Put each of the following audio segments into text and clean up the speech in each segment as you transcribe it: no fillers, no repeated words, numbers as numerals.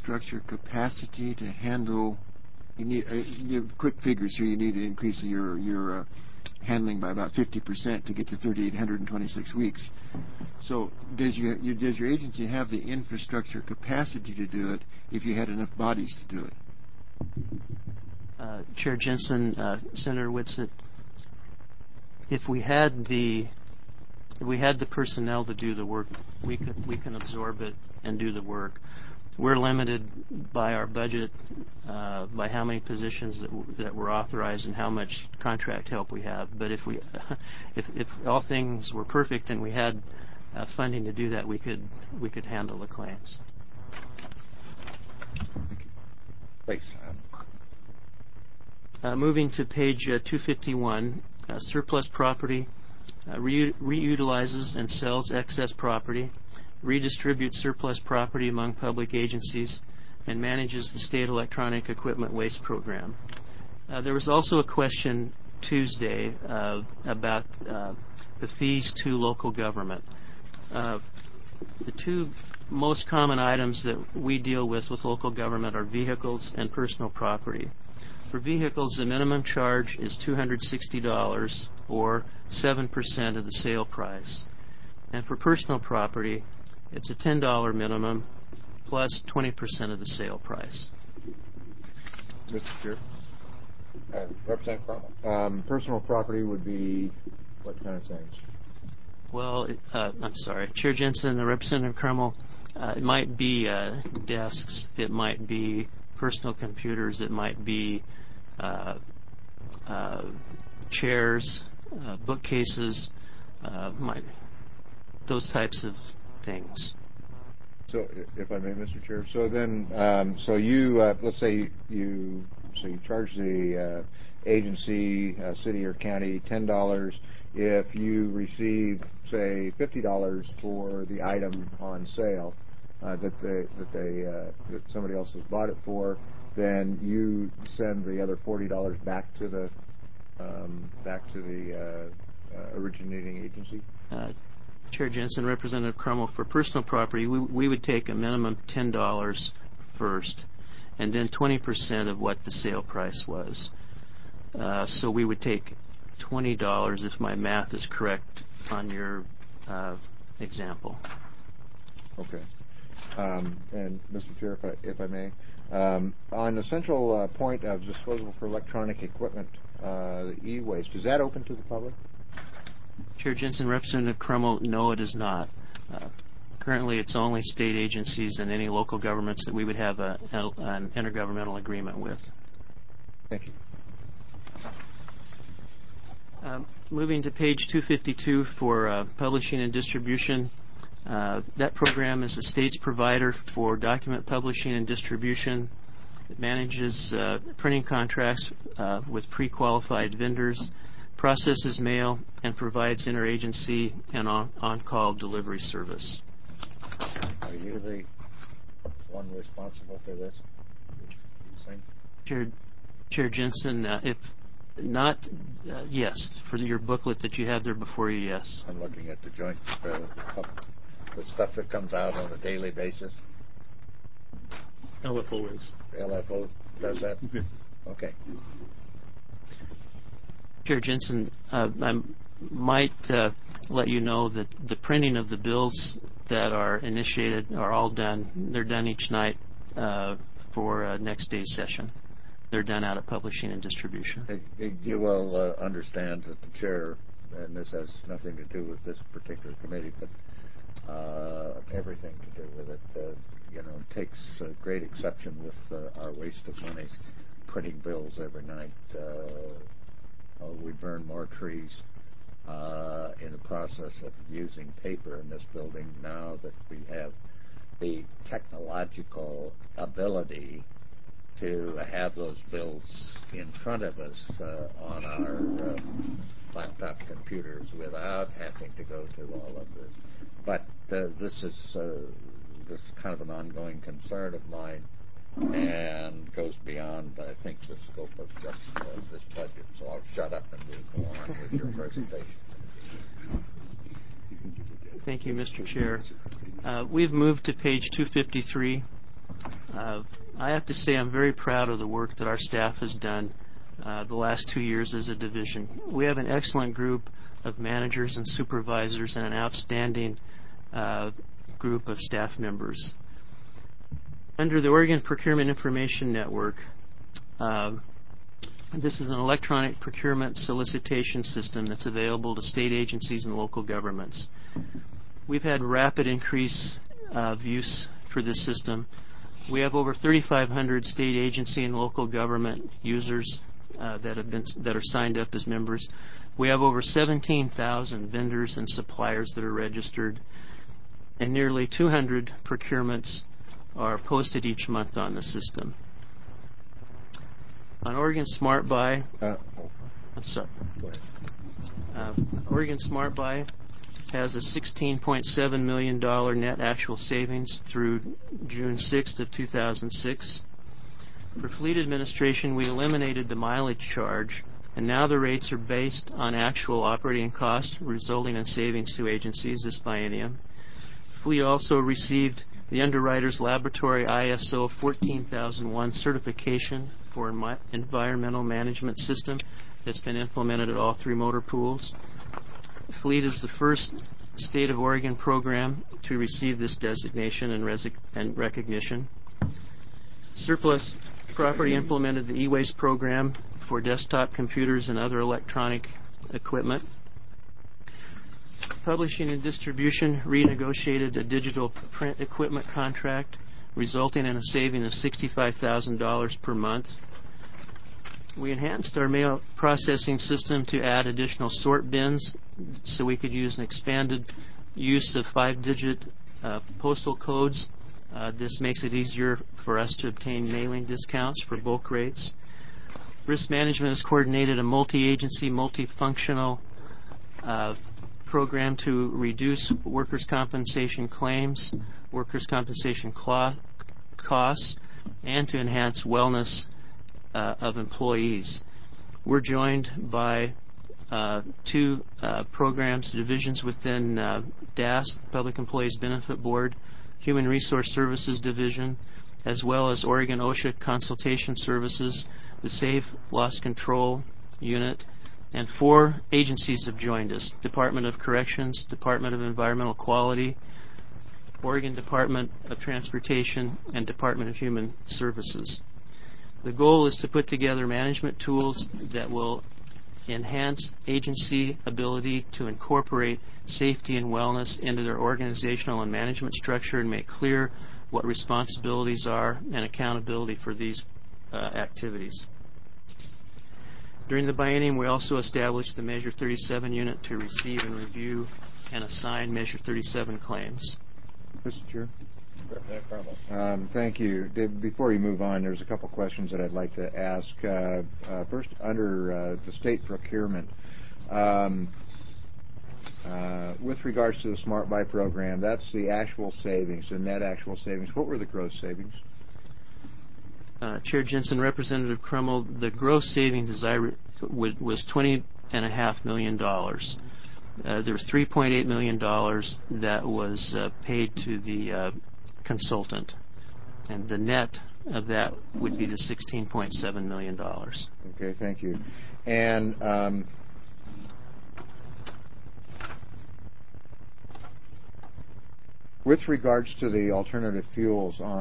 infrastructure capacity to handle? You need quick figures here. You need to increase your handling by about 50% to get to 3,826 weeks. So does your agency have the infrastructure capacity to do it if you had enough bodies to do it? Chair Jensen, Senator Whitsitt, if we had the personnel to do the work, we can absorb it and do the work. We're limited by our budget, by how many positions that we're authorized and how much contract help we have. But if all things were perfect and we had funding to do that, we could handle the claims. Thank you. Please. Moving to page 251, surplus property reutilizes and sells excess property, redistributes surplus property among public agencies, and manages the state electronic equipment waste program. There was also a question Tuesday about the fees to local government. The two most common items that we deal with local government are vehicles and personal property. For vehicles, the minimum charge is $260 or 7% of the sale price. And for personal property, it's a $10 minimum plus 20% of the sale price. Mr. Chair. Representative Carmel. Personal property would be what kind of things? Well, I'm sorry. Chair Jensen and Representative Carmel, it might be desks, it might be personal computers, it might be chairs, bookcases, those types of things. So, if I may, Mr. Chair, so then, so you let's say you charge the agency, city or county, $10. If you receive, say, $50 for the item on sale that somebody else has bought it for, then you send the other $40 back to the originating agency. Chair Jensen, Representative Crummell, for personal property, we would take a minimum $10 first, and then 20% of what the sale price was. So we would take $20 if my math is correct on your example. Okay. And Mr. Chair, if I may, on the central point of disposal for electronic equipment, the e-waste, is that open to the public? Chair Jensen, Representative Crummell, no, it is not. Currently, it's only state agencies and any local governments that we would have an intergovernmental agreement with. Thank you. Moving to page 252 for publishing and distribution. That program is the state's provider for document publishing and distribution. It manages printing contracts with pre-qualified vendors, processes mail, and provides interagency and on-call delivery service. Are you the one responsible for this, you think? Chair Jensen, if not, yes. For your booklet that you have there before you, yes. I'm looking at the joint, the stuff that comes out on a daily basis. LFO is. LFO does that? Mm-hmm. Okay. Chair Jensen, I might let you know that the printing of the bills that are initiated are all done. They're done each night for next day's session. They're done out at publishing and distribution. You will understand that the chair, and this has nothing to do with this particular committee, but everything to do with it, takes great exception with our waste of money printing bills every night. We burn more trees in the process of using paper in this building now that we have the technological ability to have those bills in front of us on our laptop computers without having to go to all of this. But this is kind of an ongoing concern of mine and goes beyond, I think, the scope of just this budget. So I'll shut up and we'll go on with your presentation. Thank you, Mr. Chair. We've moved to page 253. I have to say I'm very proud of the work that our staff has done the last 2 years as a division. We have an excellent group of managers and supervisors and an outstanding group of staff members. Under the Oregon Procurement Information Network, this is an electronic procurement solicitation system that's available to state agencies and local governments. We've had rapid increase of use for this system. We have over 3,500 state agency and local government users that are signed up as members. We have over 17,000 vendors and suppliers that are registered, and nearly 200 procurements are posted each month on the system. On Oregon Smart Buy, Oregon Smart Buy has a $16.7 million net actual savings through June 6th of 2006. For fleet administration, we eliminated the mileage charge, and now the rates are based on actual operating costs, resulting in savings to agencies this biennium. Fleet also received the Underwriters Laboratory ISO 14001 certification for environmental management system that's been implemented at all 3 motor pools. Fleet is the first state of Oregon program to receive this designation and recognition. Surplus Property implemented the e-waste program for desktop computers and other electronic equipment. Publishing and Distribution renegotiated a digital print equipment contract, resulting in a saving of $65,000 per month. We enhanced our mail processing system to add additional sort bins so we could use an expanded use of 5-digit postal codes. This makes it easier for us to obtain mailing discounts for bulk rates. Risk Management has coordinated a multi-agency, multifunctional program to reduce workers' compensation claims, workers' compensation costs, and to enhance wellness of employees. We're joined by 2 programs, divisions within DAS, Public Employees Benefit Board, Human Resource Services Division, as well as Oregon OSHA Consultation Services, the Safe Loss Control Unit, and 4 agencies have joined us: Department of Corrections, Department of Environmental Quality, Oregon Department of Transportation, and Department of Human Services. The goal is to put together management tools that will enhance agency ability to incorporate safety and wellness into their organizational and management structure and make clear what responsibilities are and accountability for these activities. During the biennium, we also established the Measure 37 unit to receive and review and assign Measure 37 claims. Mr. Chair. Thank you. Dave, before you move on, there's a couple questions that I'd like to ask. First, under the state procurement, with regards to the Smart Buy program, that's the actual savings, the net actual savings. What were the gross savings? Chair Jensen, Representative Crummell, the gross savings was $20.5 million. There was $3.8 million that was paid to the consultant, and the net of that would be the $16.7 million. Okay, thank you. And with regards to the alternative fuels in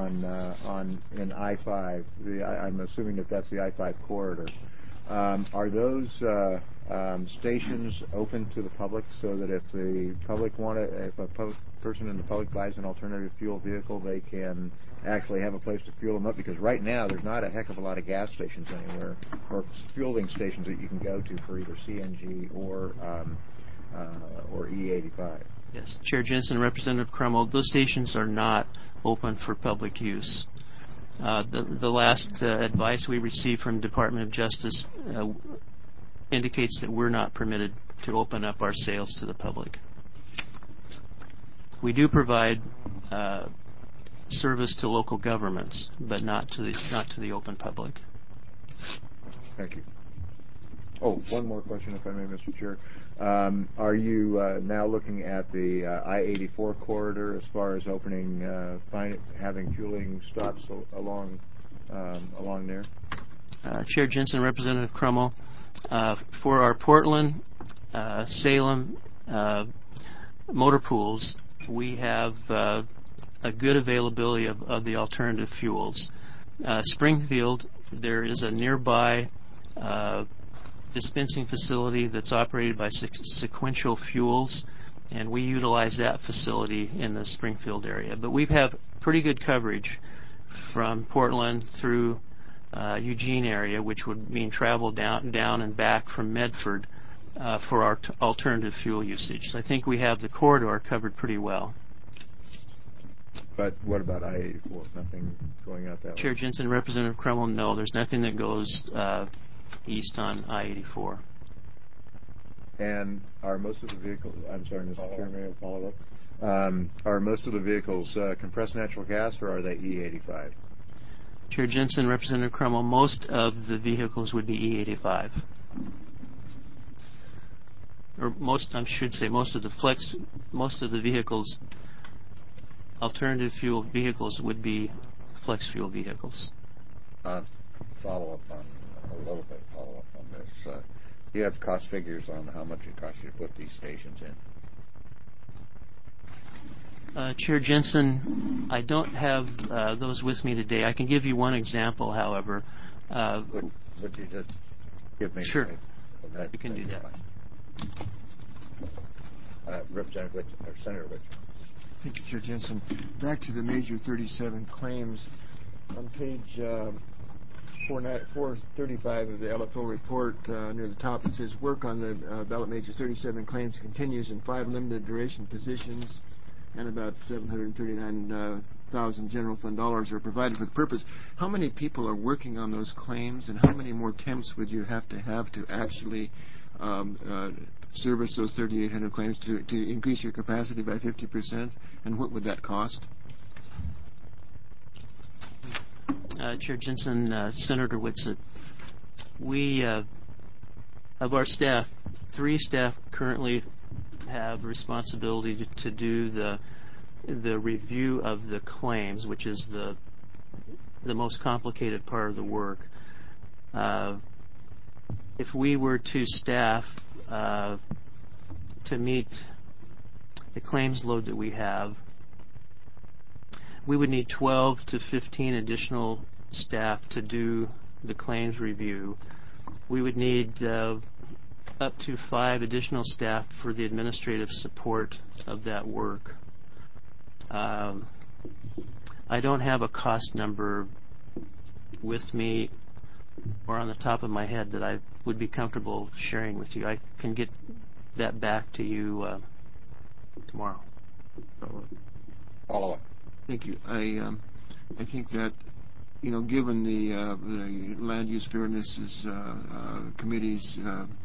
I-5, I'm assuming that that's the I-5 corridor. Are those stations open to the public so that if the public if a person in the public buys an alternative fuel vehicle, they can actually have a place to fuel them up? Because right now there's not a heck of a lot of gas stations anywhere or fueling stations that you can go to for either CNG or E85. Yes, Chair Jensen, Representative Crummell, those stations are not open for public use. The last advice we received from Department of Justice indicates that we're not permitted to open up our sales to the public. We do provide service to local governments, but not to the open public. Thank you. Oh, one more question, if I may, Mr. Chair. Are you now looking at the I-84 corridor as far as opening, having fueling stops along there? Chair Jensen, Representative Crummell, for our Portland, Salem motor pools, we have a good availability of the alternative fuels. Springfield, there is a nearby dispensing facility that's operated by Sequential Fuels, and we utilize that facility in the Springfield area. But we have pretty good coverage from Portland through Eugene area, which would mean travel down and back from Medford for our alternative fuel usage. So I think we have the corridor covered pretty well. But what about I-84? Nothing going out that way? Chair Jensen, Representative Crummell, no, there's nothing that goes east on I-84. And are most of the vehicles, I'm sorry, Mr. Chair, may I follow up? Are most of the vehicles compressed natural gas, or are they E85? Chair Jensen, Representative Crummell, most of the vehicles would be E85. Or most, I should say, most of the vehicles, alternative fuel vehicles would be flex fuel vehicles. Follow up on this. Do you have cost figures on how much it costs you to put these stations in? Chair Jensen, I don't have those with me today. I can give you one example, however. Would you just give me? Sure. You can do that. Representative Rich, or Senator Rich. Thank you, Chair Jensen. Back to the major 37 claims. On page 435 of the LFO report, near the top, it says work on the ballot major 37 claims continues in 5 limited duration positions, and about $739,000 general fund dollars are provided for the purpose. How many people are working on those claims, and how many more temps would you have to actually service those 3,800 claims to increase your capacity by 50%? And what would that cost? Chair Jensen, Senator Whitsett, we, of our staff, 3 staff currently have responsibility to do the review of the claims, which is the most complicated part of the work. If we were to staff to meet the claims load that we have, we would need 12 to 15 additional staff to do the claims review. We would need up to 5 additional staff for the administrative support of that work. I don't have a cost number with me or on the top of my head that I would be comfortable sharing with you. I can get that back to you tomorrow. Follow up. Thank you. I think that, given the Land Use Fairness Committee's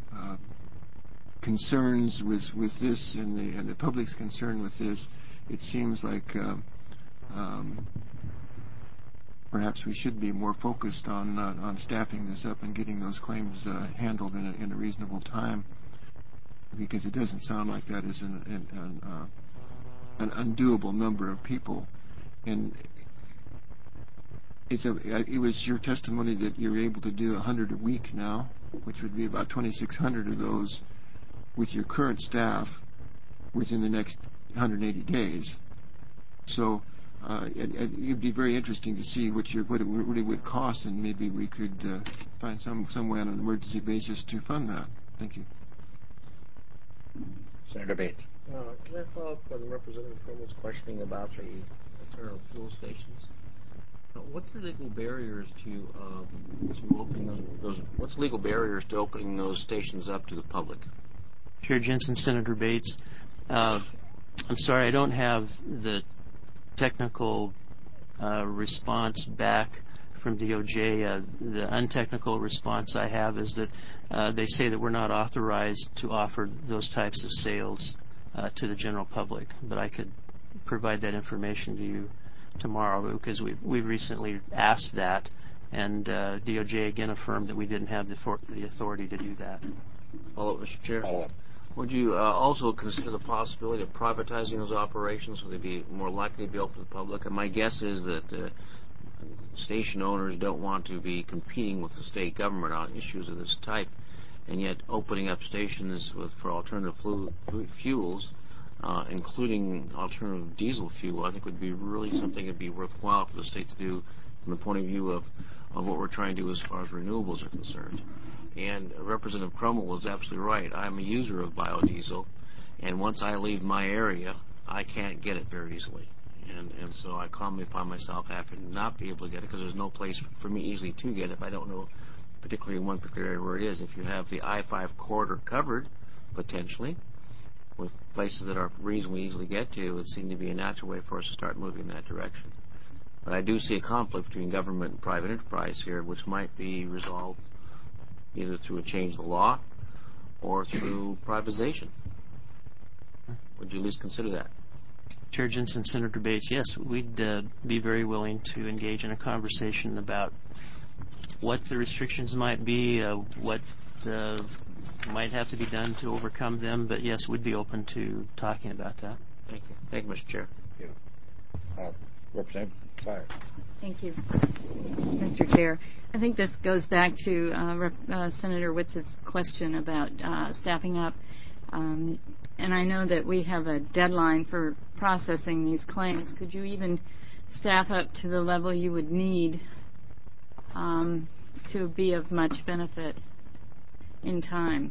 concerns with this and the public's concern with this, it seems like perhaps we should be more focused on staffing this up and getting those claims handled in a reasonable time, because it doesn't sound like that is an undoable number of people. And it was your testimony that you're able to do 100 a week now, which would be about 2,600 of those with your current staff within the next 180 days. So it'd be very interesting to see what it really would cost, and maybe we could find some way on an emergency basis to fund that. Thank you. Senator Bates. Can I follow up on Representative Crummell's questioning about the alternative fuel stations? What's the legal barriers to opening those? What's legal barriers to opening those stations up to the public? Chair Jensen, Senator Bates, I'm sorry, I don't have the technical response back from DOJ. The untechnical response I have is that they say that we're not authorized to offer those types of sales to the general public, but I could provide that information to you tomorrow, because we recently asked that, and DOJ again affirmed that we didn't have the authority to do that. Follow up, Mr. Chair. Follow up. Would you also consider the possibility of privatizing those operations so they'd be more likely to be open to the public? And my guess is that station owners don't want to be competing with the state government on issues of this type, and yet opening up stations for alternative fuels, including alternative diesel fuel, I think would be really something that would be worthwhile for the state to do from the point of view of what we're trying to do as far as renewables are concerned. And Representative Crummell is absolutely right. I'm a user of biodiesel, and once I leave my area, I can't get it very easily. And so I commonly find myself having to not be able to get it because there's no place for me easily to get it if I don't know particularly in one particular area where it is. If you have the I-5 corridor covered, potentially, with places that are reasonably easily get to, it would seem to be a natural way for us to start moving in that direction. But I do see a conflict between government and private enterprise here, which might be resolved either through a change of the law or through privatization. Would you at least consider that? Chair Jensen, Senator Bates, yes, we'd be very willing to engage in a conversation about what the restrictions might be, what might have to be done to overcome them. But yes, we'd be open to talking about that. Thank you. Thank you, Mr. Chair. Thank you. Representative Byer. Thank you, Mr. Chair. I think this goes back to Senator Witz's question about staffing up. And I know that we have a deadline for processing these claims. Could you even staff up to the level you would need to be of much benefit in time?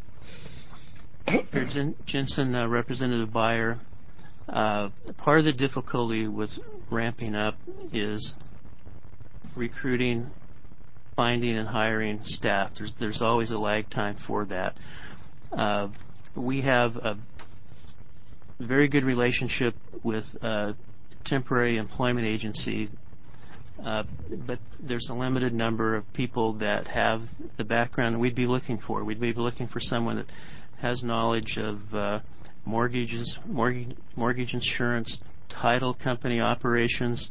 Jensen, Representative Byer, part of the difficulty with ramping up is recruiting, finding, and hiring staff. There's always a lag time for that. We have a very good relationship with a temporary employment agency, but there's a limited number of people that have the background we'd be looking for. We'd be looking for someone that has knowledge of mortgages, mortgage insurance, title company operations.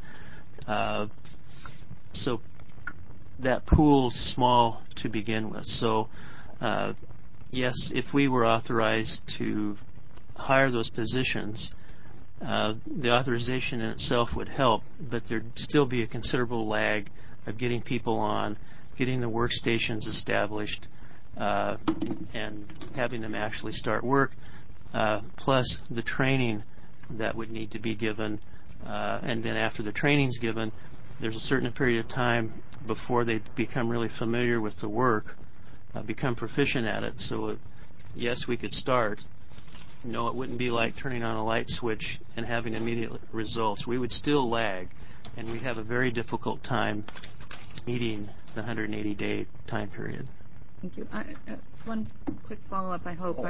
So that pool's small to begin with. So yes, if we were authorized to hire those positions, the authorization in itself would help, but there'd still be a considerable lag of getting people on, getting the workstations established, and having them actually start work, plus the training that would need to be given. And then after the training's given, there's a certain period of time before they become really familiar with the work, become proficient at it. So yes, we could start. No, it wouldn't be like turning on a light switch and having immediate results. We would still lag, and we'd have a very difficult time meeting the 180-day time period. Thank you. One quick follow-up, I hope.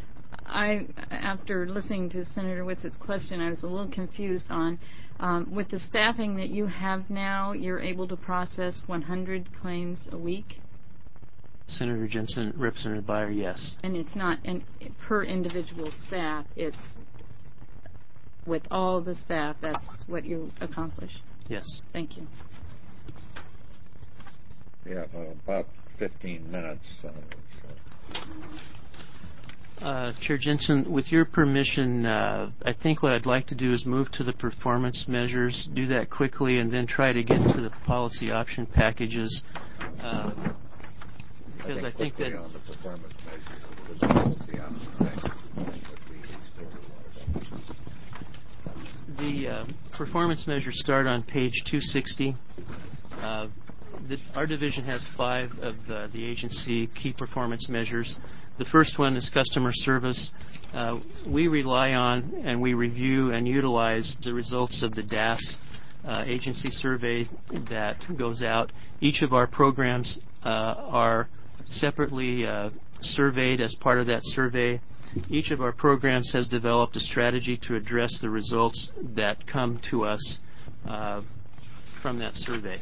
After listening to Senator Witz's question, I was a little confused on, with the staffing that you have now, you're able to process 100 claims a week? Senator Jensen, Representative Byer, yes. And it's not per individual staff, it's with all the staff, that's what you accomplish? Yes. Thank you. We have about 15 minutes. Chair Jensen, with your permission, I think what I'd like to do is move to the performance measures, do that quickly, and then try to get to the policy option packages. Because I think that on the performance measures, the policy option package, the performance measures start on page 260. Our division has 5 of the agency key performance measures. The first one is customer service. We rely on and we review and utilize the results of the DAS agency survey that goes out. Each of our programs are separately surveyed as part of that survey. Each of our programs has developed a strategy to address the results that come to us from that survey.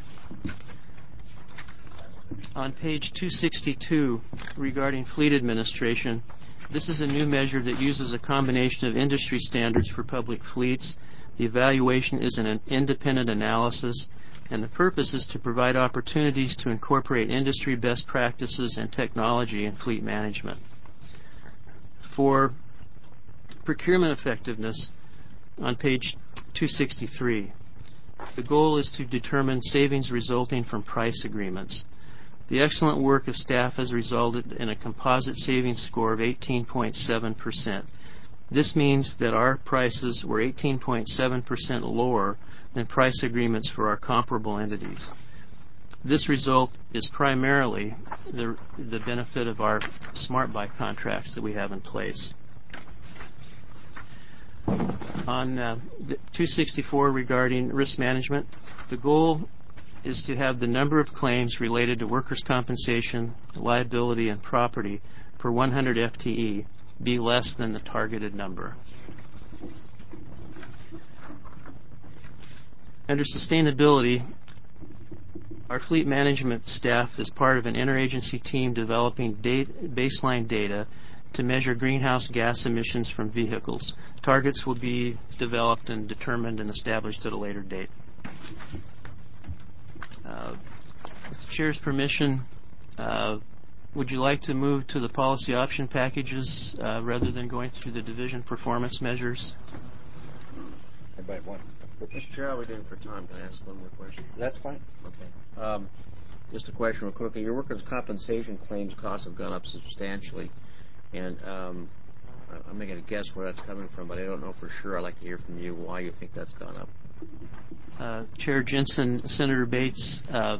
On page 262, regarding fleet administration, this is a new measure that uses a combination of industry standards for public fleets. The evaluation is an independent analysis, and the purpose is to provide opportunities to incorporate industry best practices and technology in fleet management. For procurement effectiveness, on page 263, the goal is to determine savings resulting from price agreements. The excellent work of staff has resulted in a composite savings score of 18.7%. This means that our prices were 18.7% lower than price agreements for our comparable entities. This result is primarily the benefit of our Smart Buy contracts that we have in place. On 264 regarding risk management, the goal is to have the number of claims related to workers' compensation, liability, and property per 100 FTE be less than the targeted number. Under sustainability, our fleet management staff is part of an interagency team developing baseline data to measure greenhouse gas emissions from vehicles. Targets will be developed and determined and established at a later date. With the Chair's permission, would you like to move to the policy option packages rather than going through the division performance measures? Anybody want? Mr. Chair, how are we doing for time? Can I ask one more question? That's fine. Okay. Just a question real quickly. Your workers' compensation claims costs have gone up substantially, and I'm making a guess where that's coming from, but I don't know for sure. I'd like to hear from you why you think that's gone up. Chair Jensen, Senator Bates,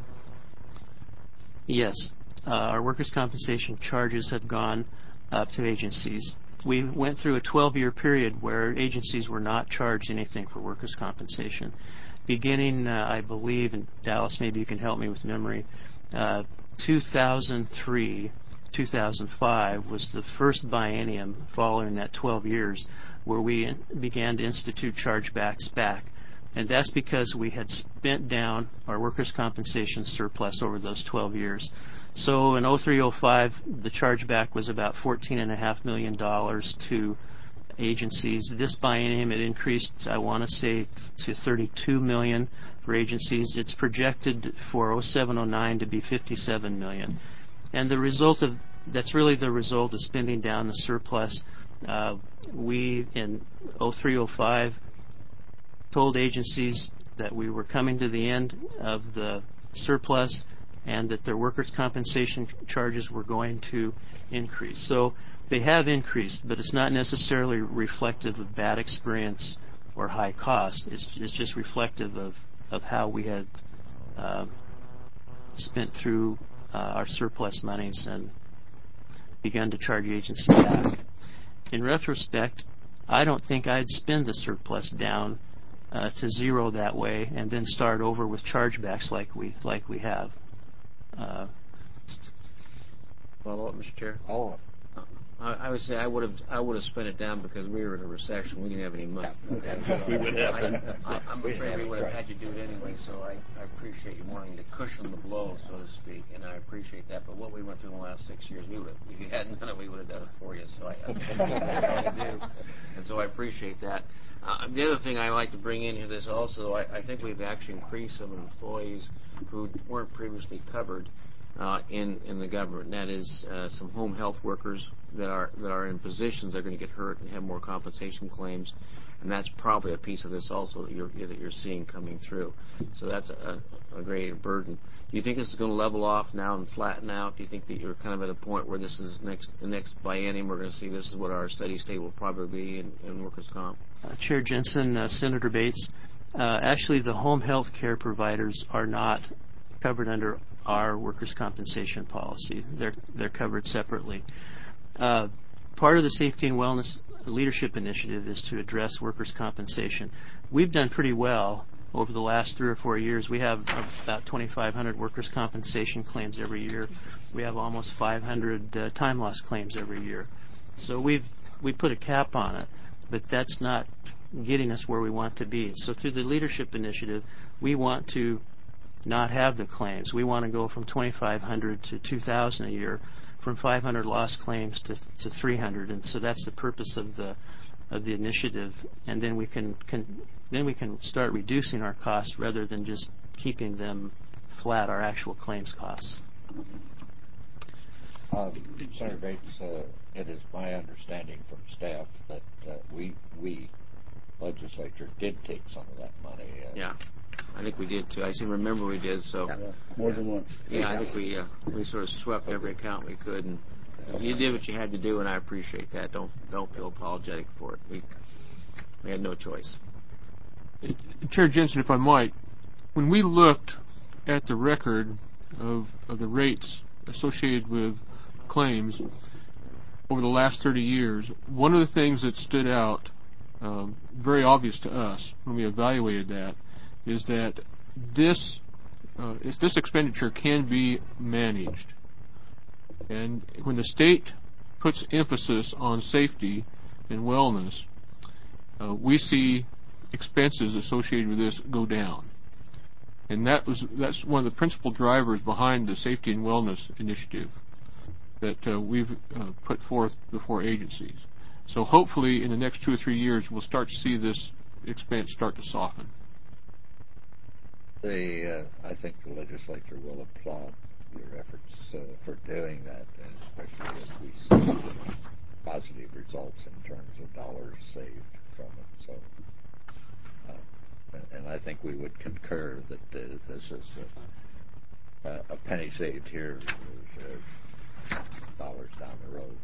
yes, our workers' compensation charges have gone up to agencies. We went through a 12-year period where agencies were not charged anything for workers' compensation. Beginning, I believe, and Dallas, maybe you can help me with memory, 2003, 2005 was the first biennium following that 12 years where we began to institute chargebacks back. And that's because we had spent down our workers' compensation surplus over those 12 years. So in 03-05, the chargeback was about $14.5 million to agencies. This biennium, it increased, I want to say, to $32 million for agencies. It's projected for 07-09 to be $57 million. And the result of that's really the result of spending down the surplus. We, in 03-05, told agencies that we were coming to the end of the surplus and that their workers' compensation charges were going to increase. So they have increased, but it's not necessarily reflective of bad experience or high cost. It's just reflective of how we had spent through our surplus monies and begun to charge agencies back. In retrospect, I don't think I'd spend the surplus down to zero that way and then start over with chargebacks like we have. Follow up, Mr. Chair. Follow up. I would say I would have spent it down because we were in a recession. We didn't have any money. We would have. I'm afraid we would have had you do it anyway. So I appreciate you wanting to cushion the blow, so to speak, and I appreciate that. But what we went through in the last 6 years, we would have. If you hadn't done it, we would have done it for you. So I do, and so I appreciate that. The other thing I like to bring into this also, I think we've actually increased some employees who weren't previously covered in the government. And that is some home health workers that are in positions that are going to get hurt and have more compensation claims, and that's probably a piece of this also that you're seeing coming through. So that's a great burden. Do you think this is going to level off now and flatten out? Do you think that you're kind of at a point where this is the next biennium we're going to see this is what our steady state will probably be in workers' comp? Chair Jensen, Senator Bates, actually the home health care providers are not covered under our workers' compensation policy. They're covered separately. Part of the Safety and Wellness Leadership Initiative is to address workers' compensation. We've done pretty well over the last 3 or 4 years. We have about 2,500 workers' compensation claims every year. We have almost 500 time loss claims every year. So we put a cap on it, but that's not getting us where we want to be. So through the Leadership Initiative, we want to not have the claims. We want to go from 2,500 to 2,000 a year, from 500 lost claims to 300, and so that's the purpose of the initiative. And then we can start reducing our costs rather than just keeping them flat, our actual claims costs. Senator Bates, it is my understanding from staff that we legislature did take some of that money. Yeah, I think we did too. I seem to remember we did. So more than once. yeah, I think we sort of swept every account we could, and you did what you had to do, and I appreciate that. Don't feel apologetic for it. We had no choice. Chair Jensen, if I might, when we looked at the record of the rates associated with claims over the last 30 years, one of the things that stood out, very obvious to us when we evaluated that, is that this expenditure can be managed. And when the state puts emphasis on safety and wellness, we see expenses associated with this go down. And that's one of the principal drivers behind the Safety and Wellness Initiative that we've put forth before agencies. So hopefully in the next 2 or 3 years we'll start to see this expense start to soften. I think the legislature will applaud your efforts for doing that, and especially as we see positive results in terms of dollars saved from it. So, and I think we would concur that this is a penny saved here is dollars down the road.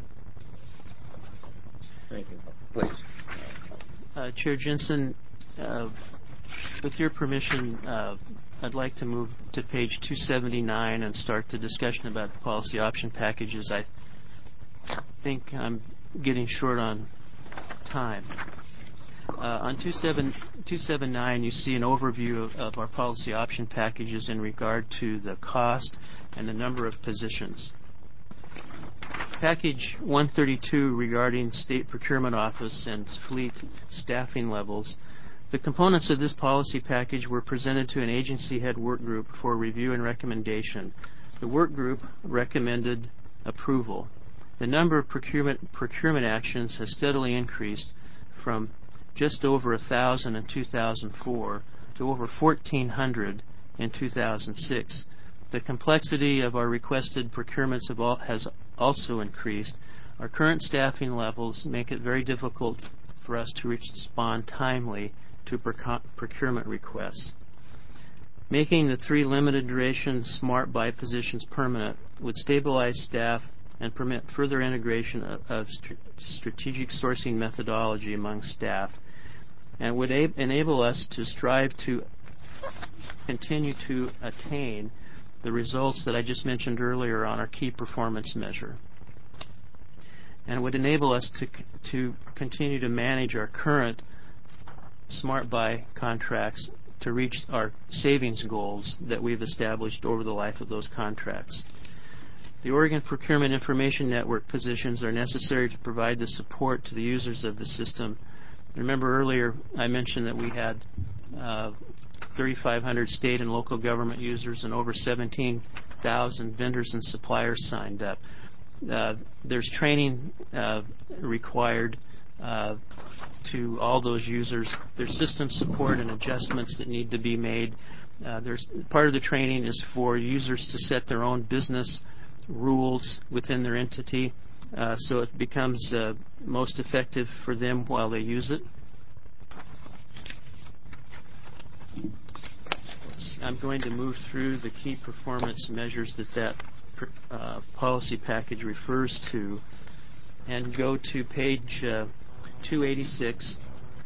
Thank you. Please. Chair Jensen, with your permission, I'd like to move to page 279 and start the discussion about the policy option packages. I think I'm getting short on time. On 279, you see an overview of our policy option packages in regard to the cost and the number of positions. Package 132 regarding State Procurement Office and fleet staffing levels. The components of this policy package were presented to an agency head work group for review and recommendation. The work group recommended approval. The number of procurement actions has steadily increased from just over 1,000 in 2004 to over 1,400 in 2006. The complexity of our requested procurements has also increased. Our current staffing levels make it very difficult for us to respond timely to procurement requests. Making the 3 limited duration smart buy positions permanent would stabilize staff and permit further integration of strategic sourcing methodology among staff, and would enable us to strive to continue to attain the results that I just mentioned earlier on our key performance measure, and would enable us to continue to manage our current smart buy contracts to reach our savings goals that we've established over the life of those contracts. The Oregon Procurement Information Network positions are necessary to provide the support to the users of the system. Remember earlier I mentioned that we had 3,500 state and local government users and over 17,000 vendors and suppliers signed up. There's training required to all those users. There's system support and adjustments that need to be made. Part of the training is for users to set their own business rules within their entity, so it becomes most effective for them while they use it. I'm going to move through the key performance measures that policy package refers to and go to page 286.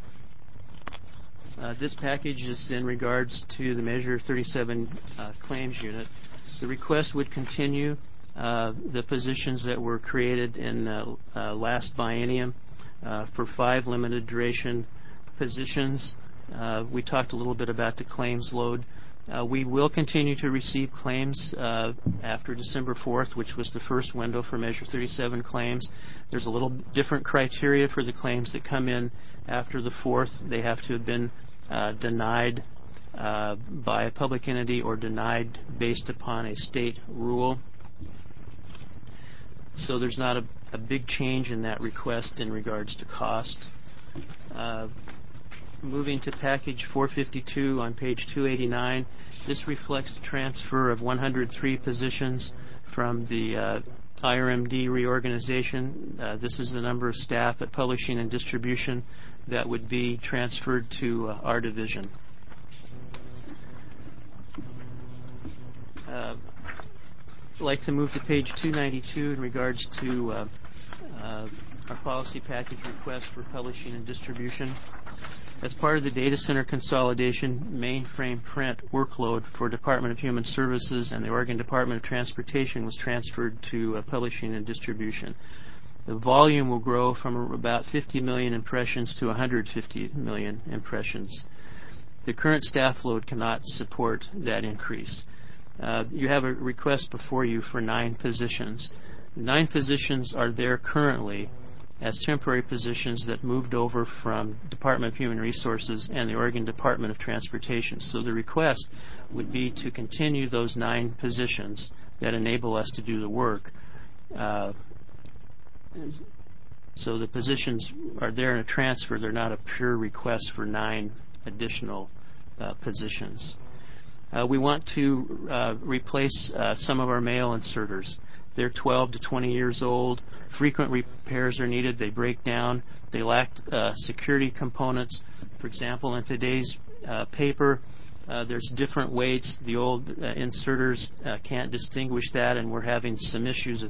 This package is in regards to the Measure 37 claims unit. The request would continue the positions that were created in last biennium for 5 limited duration positions. We talked a little bit about the claims load. We will continue to receive claims after December 4th, which was the first window for Measure 37 claims. There's a little different criteria for the claims that come in after the 4th. They have to have been denied by a public entity or denied based upon a state rule. So there's not a big change in that request in regards to cost. Moving to package 452 on page 289, this reflects the transfer of 103 positions from the IRMD reorganization. This is the number of staff at publishing and distribution that would be transferred to our division. I'd like to move to page 292 in regards to our policy package request for publishing and distribution. As part of the data center consolidation, mainframe print workload for Department of Human Services and the Oregon Department of Transportation was transferred to publishing and distribution. The volume will grow from about 50 million impressions to 150 million impressions. The current staff load cannot support that increase. You have a request before you for 9 positions. 9 positions are there currently as temporary positions that moved over from Department of Human Resources and the Oregon Department of Transportation. So the request would be to continue those 9 positions that enable us to do the work. So the positions are there in a transfer. They're not a pure request for 9 additional positions. We want to replace some of our mail inserters. They're 12 to 20 years old. Frequent repairs are needed. They break down. They lack security components. For example, in today's paper, there's different weights. The old inserters can't distinguish that, and we're having some issues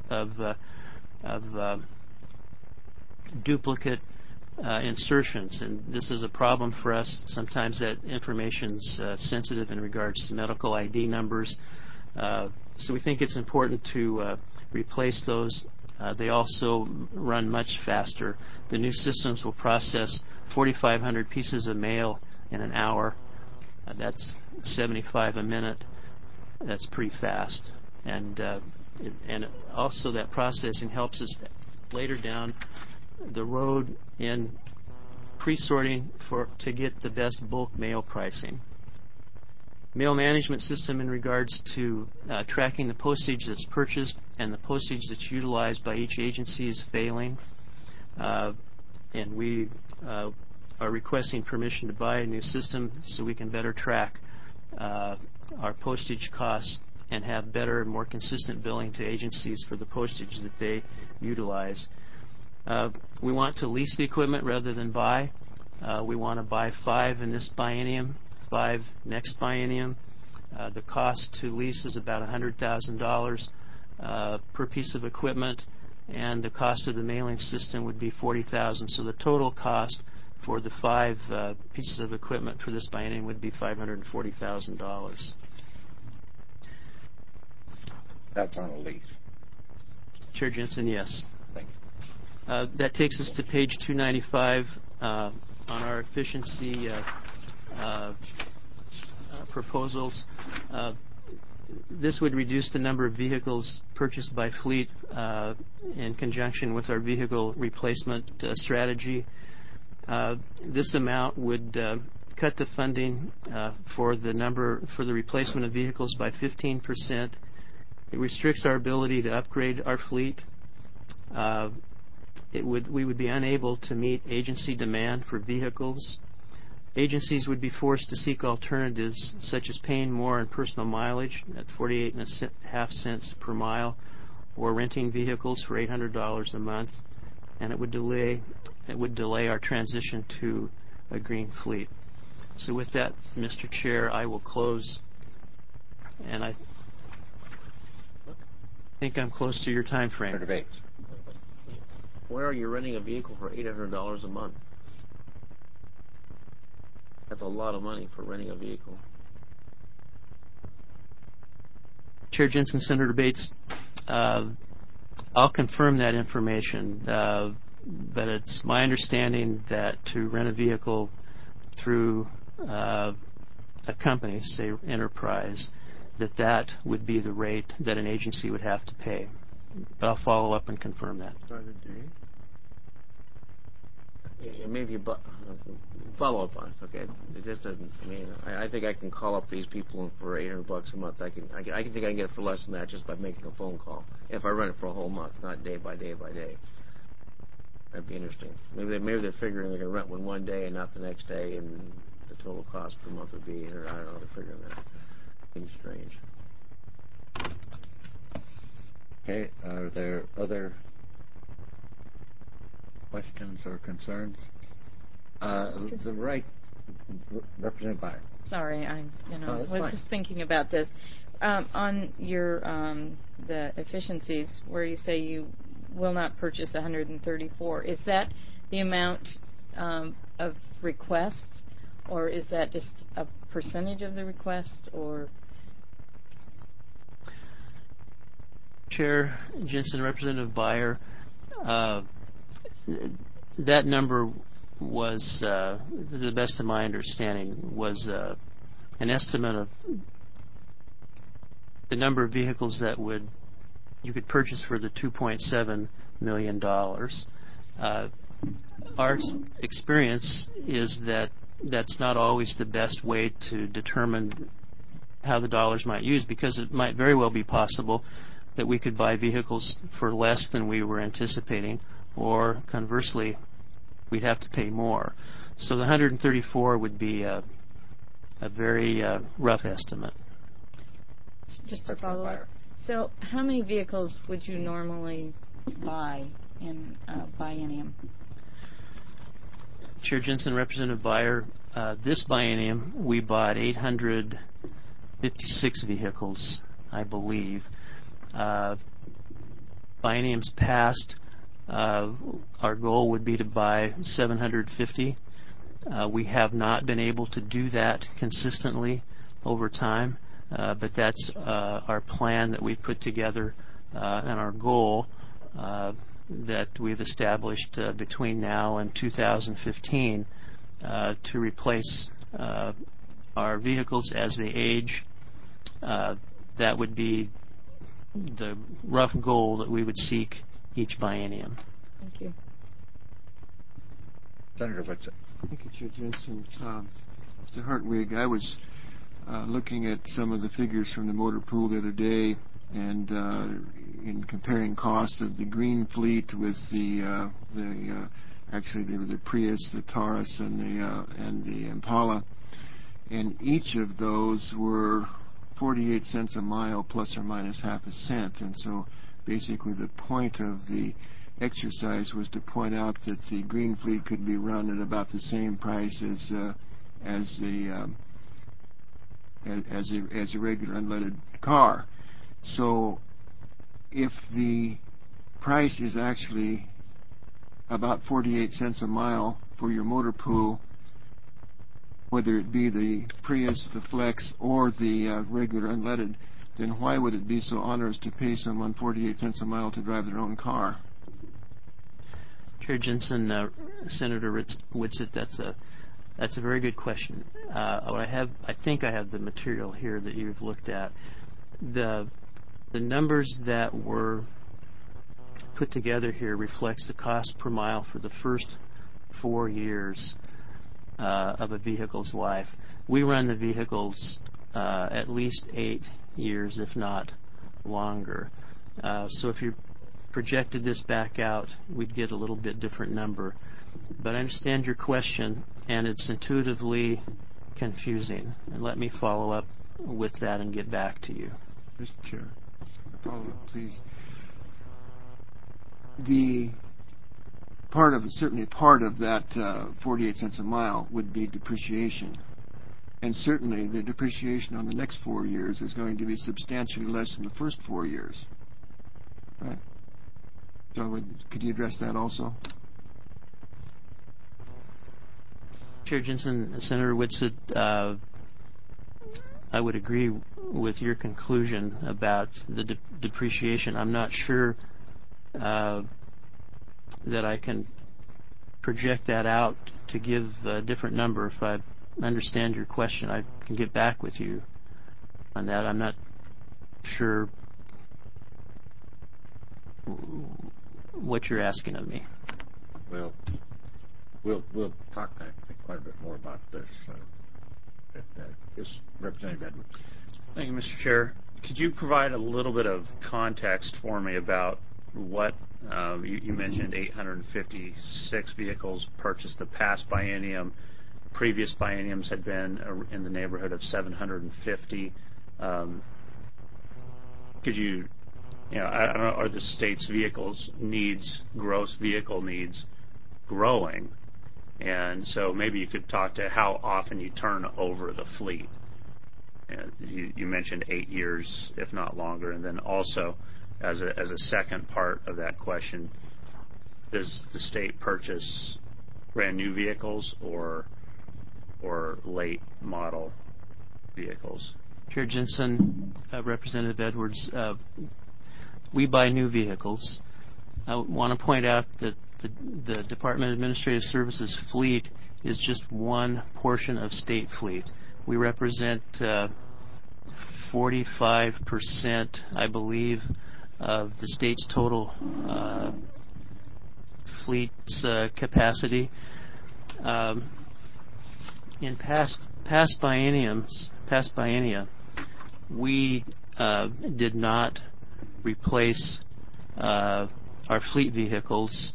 of duplicate insertions, and this is a problem for us. Sometimes that information's sensitive in regards to medical ID numbers. So we think it's important to replace those. They also run much faster. The new systems will process 4,500 pieces of mail in an hour. That's 75 a minute. That's pretty fast. And also that processing helps us later down the road in pre-sorting to get the best bulk mail pricing. Mail management system in regards to tracking the postage that's purchased and the postage that's utilized by each agency is failing. And we are requesting permission to buy a new system so we can better track our postage costs and have better and more consistent billing to agencies for the postage that they utilize. We want to lease the equipment rather than buy. We want to buy 5 in this biennium, 5 next biennium. The cost to lease is about $100,000 per piece of equipment, and the cost of the mailing system would be $40,000. So the total cost for the 5 pieces of equipment for this biennium would be $540,000. That's on a lease. Chair Jensen, yes. Thank you. That takes us to page 295 on our efficiency proposals. This would reduce the number of vehicles purchased by fleet in conjunction with our vehicle replacement strategy. This amount would cut the funding for the replacement of vehicles by 15%. It restricts our ability to upgrade our fleet. We would be unable to meet agency demand for vehicles. Agencies would be forced to seek alternatives, such as paying more in personal mileage at 48.5 cents per mile, or renting vehicles for $800 a month, and it would delay our transition to a green fleet. So with that, Mr. Chair, I will close, and I think I'm close to your time frame. For debate. Where are you renting a vehicle for $800 a month? That's a lot of money for renting a vehicle. Chair Jensen, Senator Bates, I'll confirm that information, but it's my understanding that to rent a vehicle through a company, say Enterprise, that would be the rate that an agency would have to pay. But I'll follow up and confirm that. By the day? Maybe follow up on it. Okay, it just doesn't. I mean, I think I can call up these people for $800 a month. I think I can get it for less than that just by making a phone call. If I run it for a whole month, not day by day by day. That'd be interesting. Maybe they're figuring they're going to rent one day and not the next day, and the total cost per month would be $800. I don't know how they're figuring that. Seems strange. Okay, are there other questions or concerns? The right, Representative Byer. Sorry, I Oh, that's was fine. just thinking about this. On your the efficiencies, where you say you will not purchase 134, is that the amount of requests, or is that just a percentage of the request, or? Chair Jensen, Representative Byer, that number was, to the best of my understanding, was an estimate of the number of vehicles that you could purchase for the $2.7 million. Our experience is that that's not always the best way to determine how the dollars might use, because it might very well be possible that we could buy vehicles for less than we were anticipating, or conversely, we'd have to pay more. So the 134 would be a very rough estimate. Just to follow up. So how many vehicles would you normally buy in a biennium? Chair Jensen, Representative Byer, this biennium we bought 856 vehicles, I believe. Bienniums past, our goal would be to buy 750. We have not been able to do that consistently over time, but that's our plan that we've put together and our goal that we've established between now and 2015 to replace our vehicles as they age. That would be the rough goal that we would seek each biennium. Thank you. Senator Whitsitt. Thank you, Chair Jensen. Mr. Hartwig, I was looking at some of the figures from the motor pool the other day, and in comparing costs of the green fleet with the Prius, the Taurus, and the Impala, and each of those were 48 cents a mile plus or minus half a cent. And so basically the point of the exercise was to point out that the green fleet could be run at about the same price as a regular unleaded car. So if the price is actually about 48 cents a mile for your motor pool, whether it be the Prius, the Flex, or the regular unleaded, then why would it be so onerous to pay someone 48 cents a mile to drive their own car? Chair Jensen, Senator Whitsitt, that's a very good question. I think I have the material here that you've looked at. The numbers that were put together here reflects the cost per mile for the first 4 years of a vehicle's life. We run the vehicles at least 8 years, if not longer. So if you projected this back out, we'd get a little bit different number. But I understand your question, and it's intuitively confusing. And let me follow up with that and get back to you. Mr. Chair, a follow-up, please. Certainly part of that 48 cents a mile would be depreciation. And certainly the depreciation on the next 4 years is going to be substantially less than the first 4 years. Right? So could you address that also? Chair Jensen, Senator Whitsitt, I would agree with your conclusion about the depreciation. I'm not sure that I can project that out to give a different number. If I understand your question, I can get back with you on that. I'm not sure what you're asking of me. Well, we'll talk, I think, quite a bit more about this. Is Representative Edwards. Thank you, Mr. Chair. Could you provide a little bit of context for me about what you mentioned 856 vehicles purchased the past biennium. Previous bienniums had been in the neighborhood of 750. Could you I don't know, are the state's gross vehicle needs growing? And so maybe you could talk to how often you turn over the fleet. You mentioned 8 years, if not longer. And then also, as a second part of that question, does the state purchase brand new vehicles or late model vehicles? Chair Jensen, Representative Edwards, we buy new vehicles. I want to point out that the Department of Administrative Services fleet is just one portion of state fleet. We represent 45%, I believe, of the state's total fleet's capacity. In past biennia, we did not replace our fleet vehicles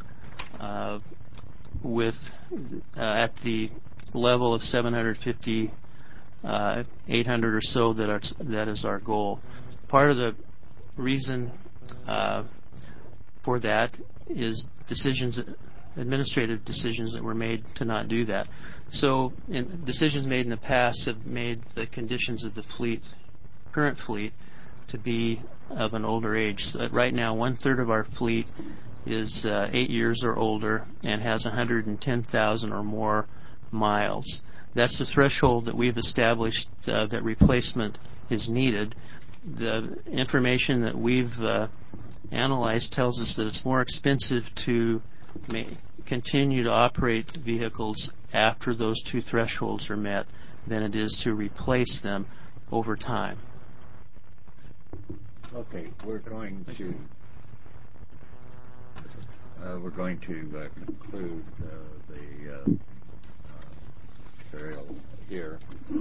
at the level of 750, 800 or so that is our goal. Part of the reason for that is administrative decisions that were made to not do that. So decisions made in the past have made the conditions of the current fleet, to be of an older age. So right now, 1/3 of our fleet is 8 years or older and has 110,000 or more miles. That's the threshold that we've established that replacement is needed. The information that we've analyzed tells us that it's more expensive to continue to operate vehicles after those two thresholds are met than it is to replace them over time. Okay, we're going to conclude the material here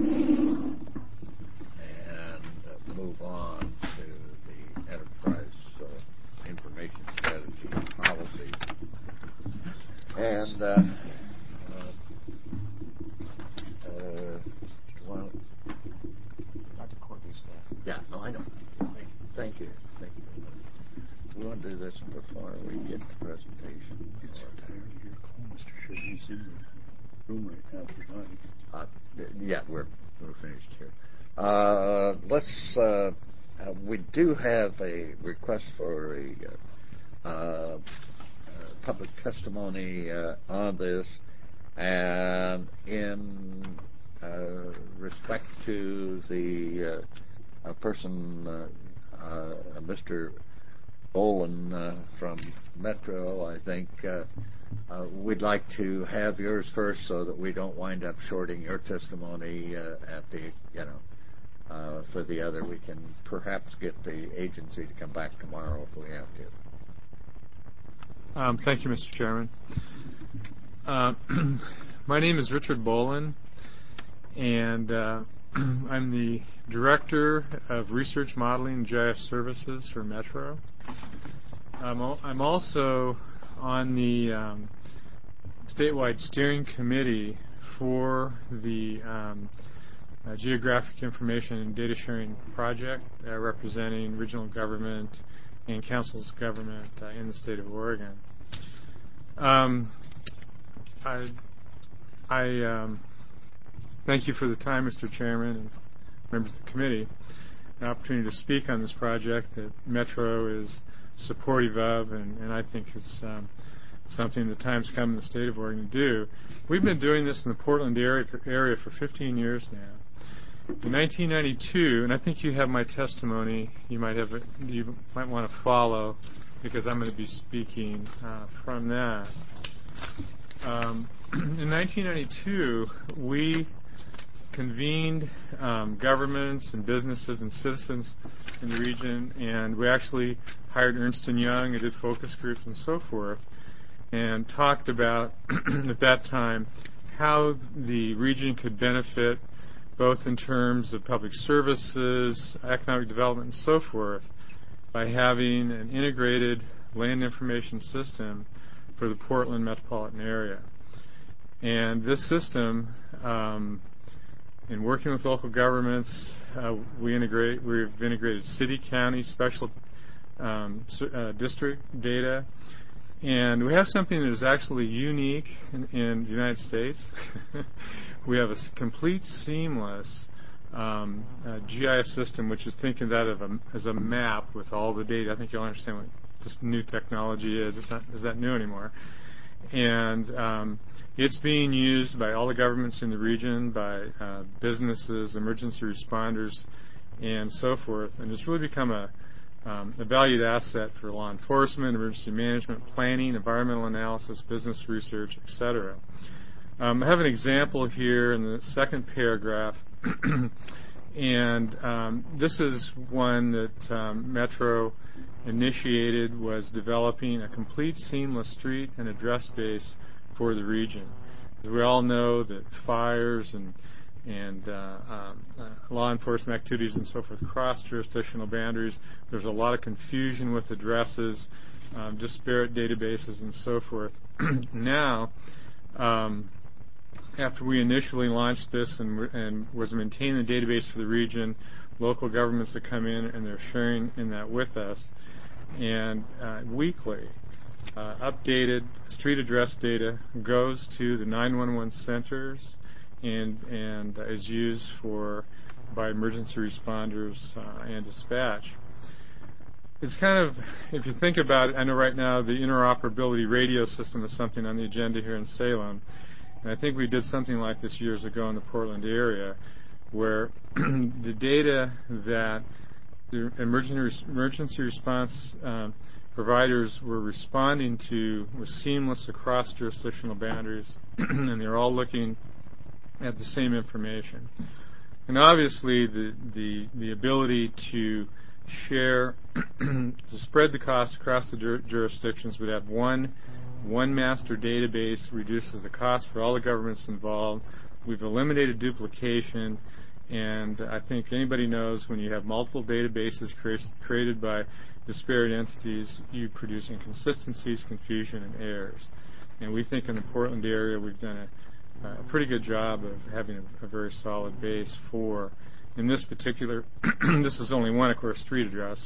and move on to the enterprise information strategy policy. And Dr. Courtney's staff. yeah, no, I know. Thank you. Thank you very much. We want to do this before we get to presentation. It's entirely your call, Mr. Chair. He's in the room right now presiding. Yeah, we're finished here. We do have a request for a public testimony on this, and in respect to the person, Mr. Boland from Metro, I think we'd like to have yours first so that we don't wind up shorting your testimony at the, for the other. We can perhaps get the agency to come back tomorrow if we have to. Thank you, Mr. Chairman. My name is Richard Boland, and I'm the Director of Research Modeling and GIS Services for Metro. I'm also on the statewide steering committee for the Geographic Information and Data Sharing Project, representing regional government and councils government in the state of Oregon. I thank you for the time, Mr. Chairman and members of the committee, an opportunity to speak on this project that Metro is supportive of, and I think it's something the time's come in the state of Oregon to do. We've been doing this in the Portland area for 15 years now. In 1992, and I think you have my testimony, you might want to follow, because I'm going to be speaking from that. In 1992, we convened governments and businesses and citizens in the region, and we actually hired Ernst & Young and did focus groups and so forth, and talked about, at that time, how the region could benefit both in terms of public services, economic development, and so forth, by having an integrated land information system for the Portland metropolitan area. And this system, in working with local governments, we've integrated city, county, special district data. And we have something that is actually unique in the United States. We have a complete seamless GIS system, which is thinking that as a map with all the data. I think you'll understand what this new technology is. It's not that new anymore. And it's being used by all the governments in the region, by businesses, emergency responders, and so forth. And it's really become a valued asset for law enforcement, emergency management, planning, environmental analysis, business research, etc. I have an example here in the second paragraph, and this is one that Metro initiated, was developing a complete seamless street and address base for the region. As we all know that fires and law enforcement activities and so forth cross jurisdictional boundaries. There's a lot of confusion with addresses, disparate databases, and so forth. Now, after we initially launched this and was maintaining the database for the region, local governments that come in and they're sharing in that with us, and weekly updated street address data goes to the 911 centers and is used by emergency responders and dispatch. It's kind of, if you think about it, I know right now the interoperability radio system is something on the agenda here in Salem, and I think we did something like this years ago in the Portland area, where the data that the emergency response providers were responding to was seamless across jurisdictional boundaries, and they're all looking at the same information. And obviously the ability to share, to spread the cost across the jurisdictions, would have one master database, reduces the cost for all the governments involved. We've eliminated duplication, and I think anybody knows when you have multiple databases created by disparate entities, you produce inconsistencies, confusion, and errors. And we think in the Portland area we've done a pretty good job of having a very solid base for, in this particular, this is only one, of course, street address.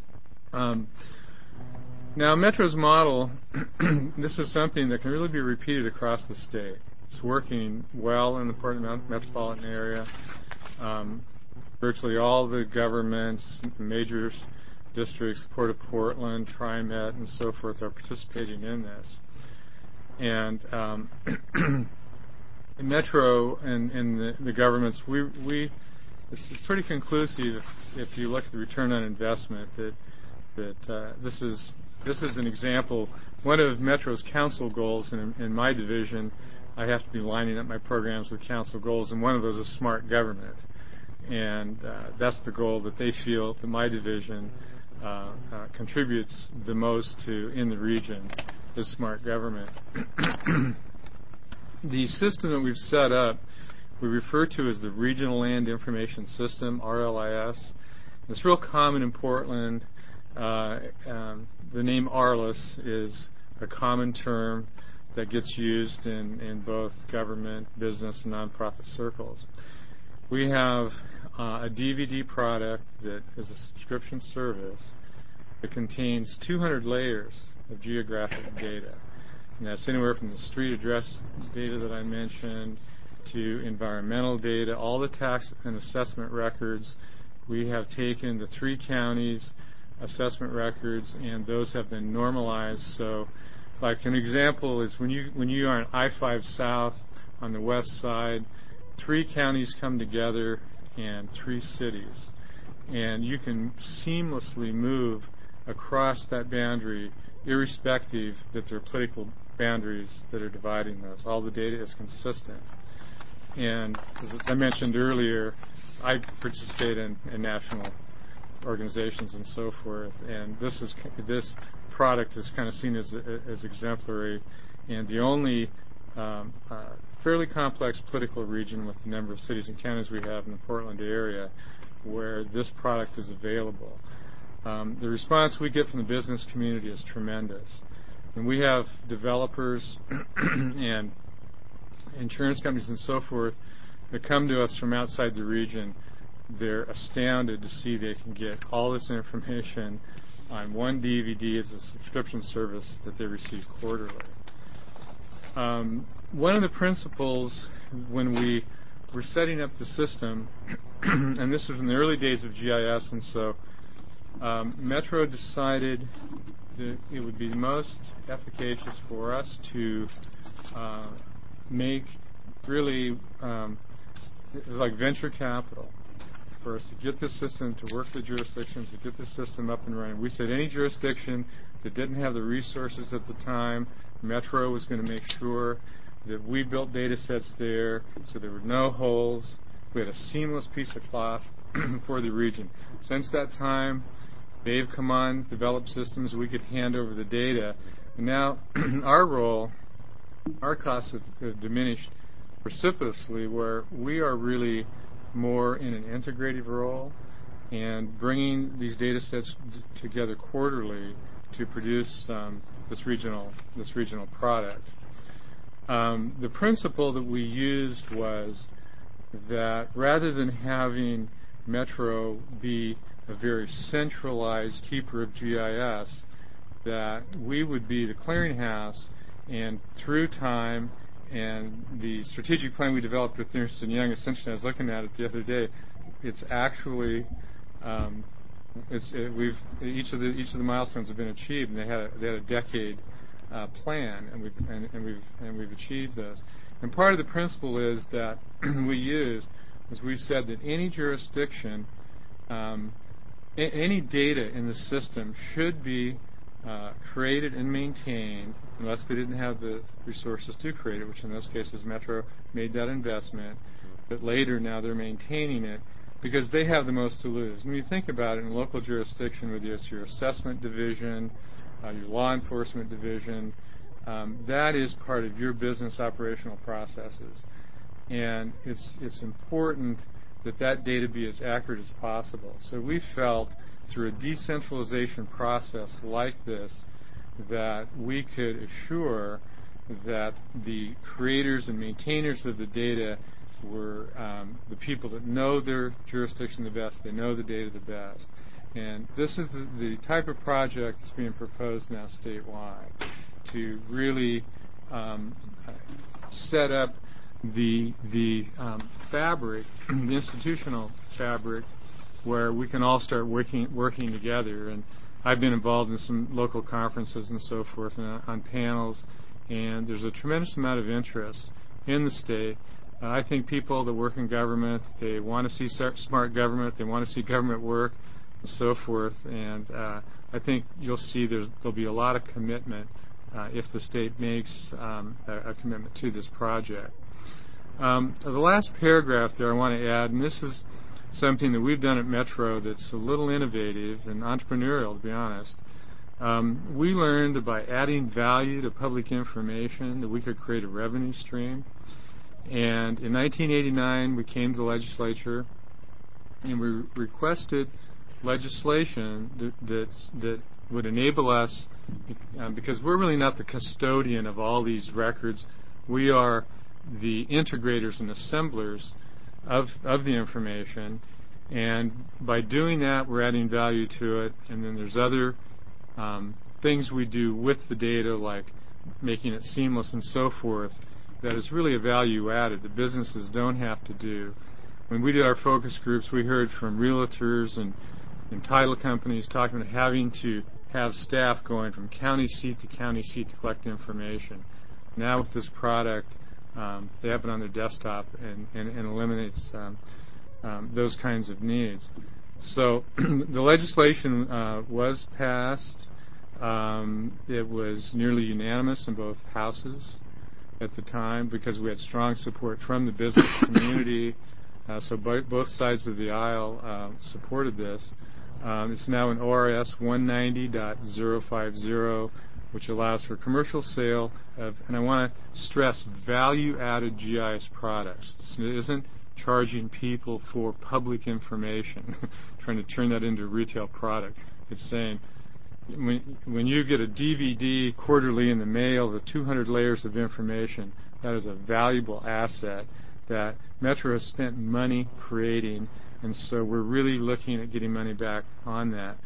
Now, Metro's model, this is something that can really be repeated across the state. It's working well in the Portland metropolitan area. Virtually all the governments, major districts, Port of Portland, TriMet, and so forth are participating in this. And Metro and the governments, it's pretty conclusive if you look at the return on investment that this is an example. One of Metro's council goals in my division, I have to be lining up my programs with council goals, and one of those is smart government. And that's the goal that they feel that my division contributes the most to in the region, is smart government. The system that we've set up, we refer to as the Regional Land Information System, RLIS. It's real common in Portland. The name ARLIS is a common term that gets used in both government, business, and nonprofit circles. We have a DVD product that is a subscription service that contains 200 layers of geographic data. And that's anywhere from the street address data that I mentioned to environmental data, all the tax and assessment records. We have taken the 3 counties' assessment records, and those have been normalized. So, like an example is when you are on I-5 South on the west side, 3 counties come together and 3 cities. And you can seamlessly move across that boundary, irrespective that there are political boundaries that are dividing those. All the data is consistent. And as I mentioned earlier, I participate in national organizations and so forth, and this product is kind of seen as exemplary, and the only fairly complex political region with the number of cities and counties we have in the Portland area where this product is available. The response we get from the business community is tremendous. And we have developers and insurance companies and so forth that come to us from outside the region. They're astounded to see they can get all this information on one DVD as a subscription service that they receive quarterly. One of the principles when we were setting up the system, and this was in the early days of GIS, and so Metro decided that it would be most efficacious for us to make really like venture capital for us to get the system to work the jurisdictions, to get the system up and running. We said any jurisdiction that didn't have the resources at the time, Metro was going to make sure that we built data sets there so there were no holes. We had a seamless piece of cloth for the region. Since that time, they've come on, developed systems we could hand over the data. And now our role, our costs have diminished precipitously, where we are really more in an integrative role and bringing these data sets together quarterly to produce this regional product. The principle that we used was that rather than having Metro be a very centralized keeper of GIS, that we would be the clearinghouse, and through time and the strategic plan we developed with Ernst & Young, essentially I was looking at it the other day, it's actually each of the milestones have been achieved, and they had a decade plan, and we've achieved this. And part of the principle is that we said that any jurisdiction, any data in the system should be created and maintained, unless they didn't have the resources to create it, which in those cases Metro made that investment, but later now they're maintaining it because they have the most to lose. When you think about it, in a local jurisdiction, whether it's your assessment division, your law enforcement division, that is part of your business operational processes. And it's important that that data be as accurate as possible. So we felt through a decentralization process like this that we could assure that the creators and maintainers of the data were the people that know their jurisdiction the best, they know the data the best. And this is the type of project that's being proposed now statewide to really set up the fabric, the institutional fabric, where we can all start working together. And I've been involved in some local conferences and so forth, and on panels, and there's a tremendous amount of interest in the state. I think people that work in government, they want to see smart government, they want to see government work, and so forth. And I think you'll see there'll be a lot of commitment if the state makes a commitment to this project. The last paragraph there I want to add, and this is something that we've done at Metro that's a little innovative and entrepreneurial, to be honest. We learned that by adding value to public information that we could create a revenue stream. And in 1989, we came to the legislature and we requested legislation that would enable us, because we're really not the custodian of all these records. We are the integrators and assemblers of the information, and by doing that, we're adding value to it. And then there's other things we do with the data, like making it seamless and so forth, that is really a value added that businesses don't have to do. When we did our focus groups, we heard from realtors and title companies talking about having to have staff going from county seat to collect information. Now with this product, they have it on their desktop and eliminates those kinds of needs. So the legislation was passed. It was nearly unanimous in both houses at the time because we had strong support from the business community. So both sides of the aisle supported this. It's now in ORS 190.050, which allows for commercial sale of, and I want to stress, value-added GIS products. So it isn't charging people for public information, trying to turn that into a retail product. It's saying when you get a DVD quarterly in the mail with 200 layers of information, that is a valuable asset that Metro has spent money creating, and so we're really looking at getting money back on that.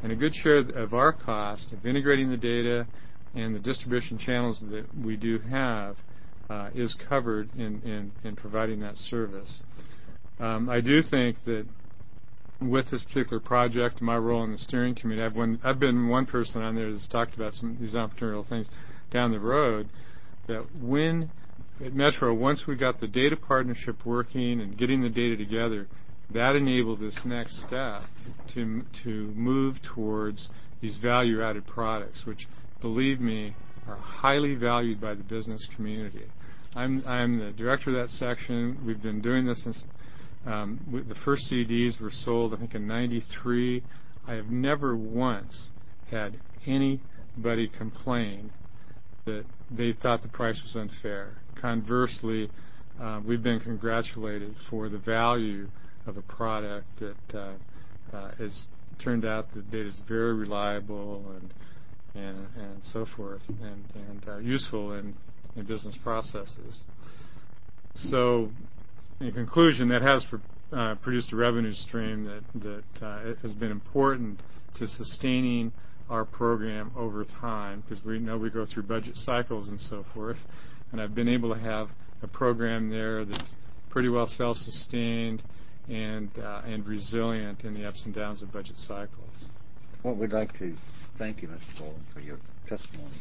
And a good share of our cost of integrating the data and the distribution channels that we do have is covered in providing that service. I do think that with this particular project, my role in the steering committee, I've been one person on there that's talked about some of these entrepreneurial things down the road, that when at Metro, once we got the data partnership working and getting the data together, that enabled this next step to move towards these value-added products, which, believe me, are highly valued by the business community. I'm the director of that section. We've been doing this since the first CDs were sold, I think, in '93. I have never once had anybody complain that they thought the price was unfair. Conversely, we've been congratulated for the value of a product that has turned out the data is very reliable and so forth, and useful in business processes. So, in conclusion, that has produced a revenue stream that has been important to sustaining our program over time, because we know we go through budget cycles and so forth, and I've been able to have a program there that's pretty well self-sustained and resilient in the ups and downs of budget cycles. Well, we'd like to thank you, Mr. Boland, for your testimony.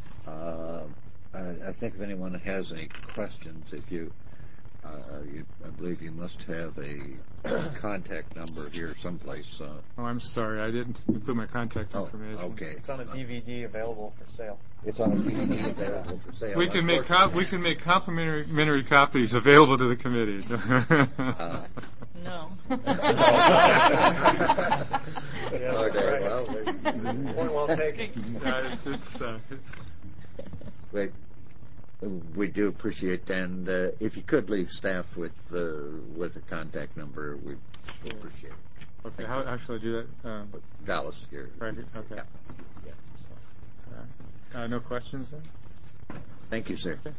I think if anyone has any questions, I believe you must have a contact number here someplace. Oh, I'm sorry. I didn't include my contact information. Okay. It's on a DVD available for sale. It's on a DVD available for sale. We can make complimentary copies available to the committee. No. Okay, well, point well taken. We do appreciate, and if you could leave staff with a contact number, we'd appreciate it. Okay, how should I do that? Dallas, here. Right here? Okay. Yeah. So, no questions then? Thank you, sir. Okay.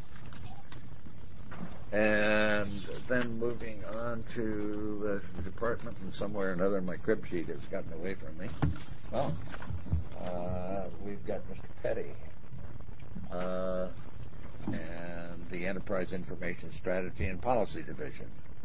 And then moving on to the department, and somewhere or another my crib sheet has gotten away from me. Well, we've got Mr. Petty. And the Enterprise Information Strategy and Policy Division.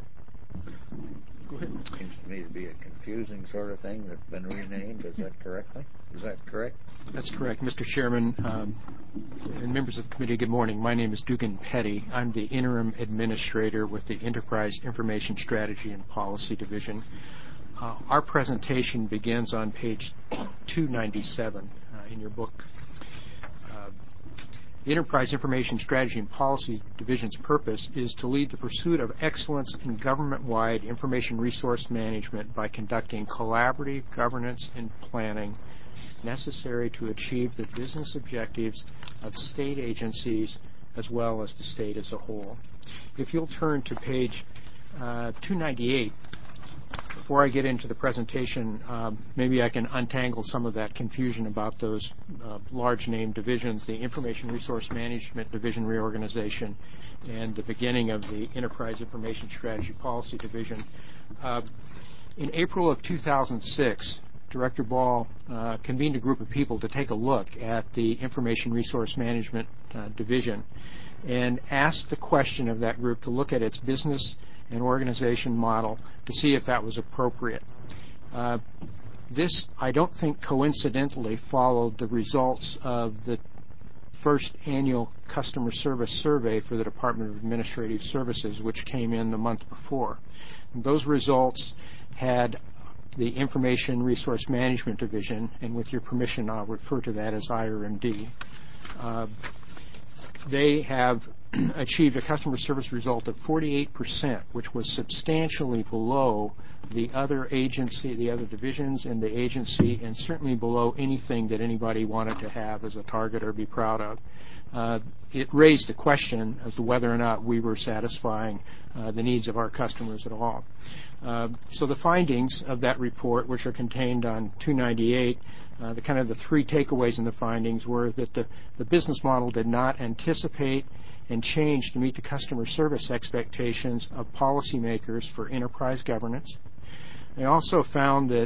Go ahead. Seems to me to be a confusing sort of thing that's been renamed. Is that correct? That's correct, Mr. Chairman. And members of the committee, good morning. My name is Dugan Petty. I'm the interim administrator with the Enterprise Information Strategy and Policy Division. Our presentation begins on page 297 in your book. The Enterprise Information Strategy and Policy Division's purpose is to lead the pursuit of excellence in government-wide information resource management by conducting collaborative governance and planning necessary to achieve the business objectives of state agencies as well as the state as a whole. If you'll turn to page 298, before I get into the presentation, maybe I can untangle some of that confusion about those large name divisions, the Information Resource Management Division reorganization and the beginning of the Enterprise Information Strategy Policy Division. In April of 2006, Director Ball convened a group of people to take a look at the Information Resource Management Division and asked the question of that group to look at its business and organization model to see if that was appropriate. This, I don't think, coincidentally followed the results of the first annual customer service survey for the Department of Administrative Services, which came in the month before. And those results had the Information Resource Management Division, and with your permission, I'll refer to that as IRMD. They have achieved a customer service result of 48%, which was substantially below the other agency, the other divisions in the agency, and certainly below anything that anybody wanted to have as a target or be proud of. It raised a question as to whether or not we were satisfying the needs of our customers at all. So the findings of that report, which are contained on 298, the three takeaways in the findings were that the business model did not anticipate and change to meet the customer service expectations of policymakers for enterprise governance. They also found that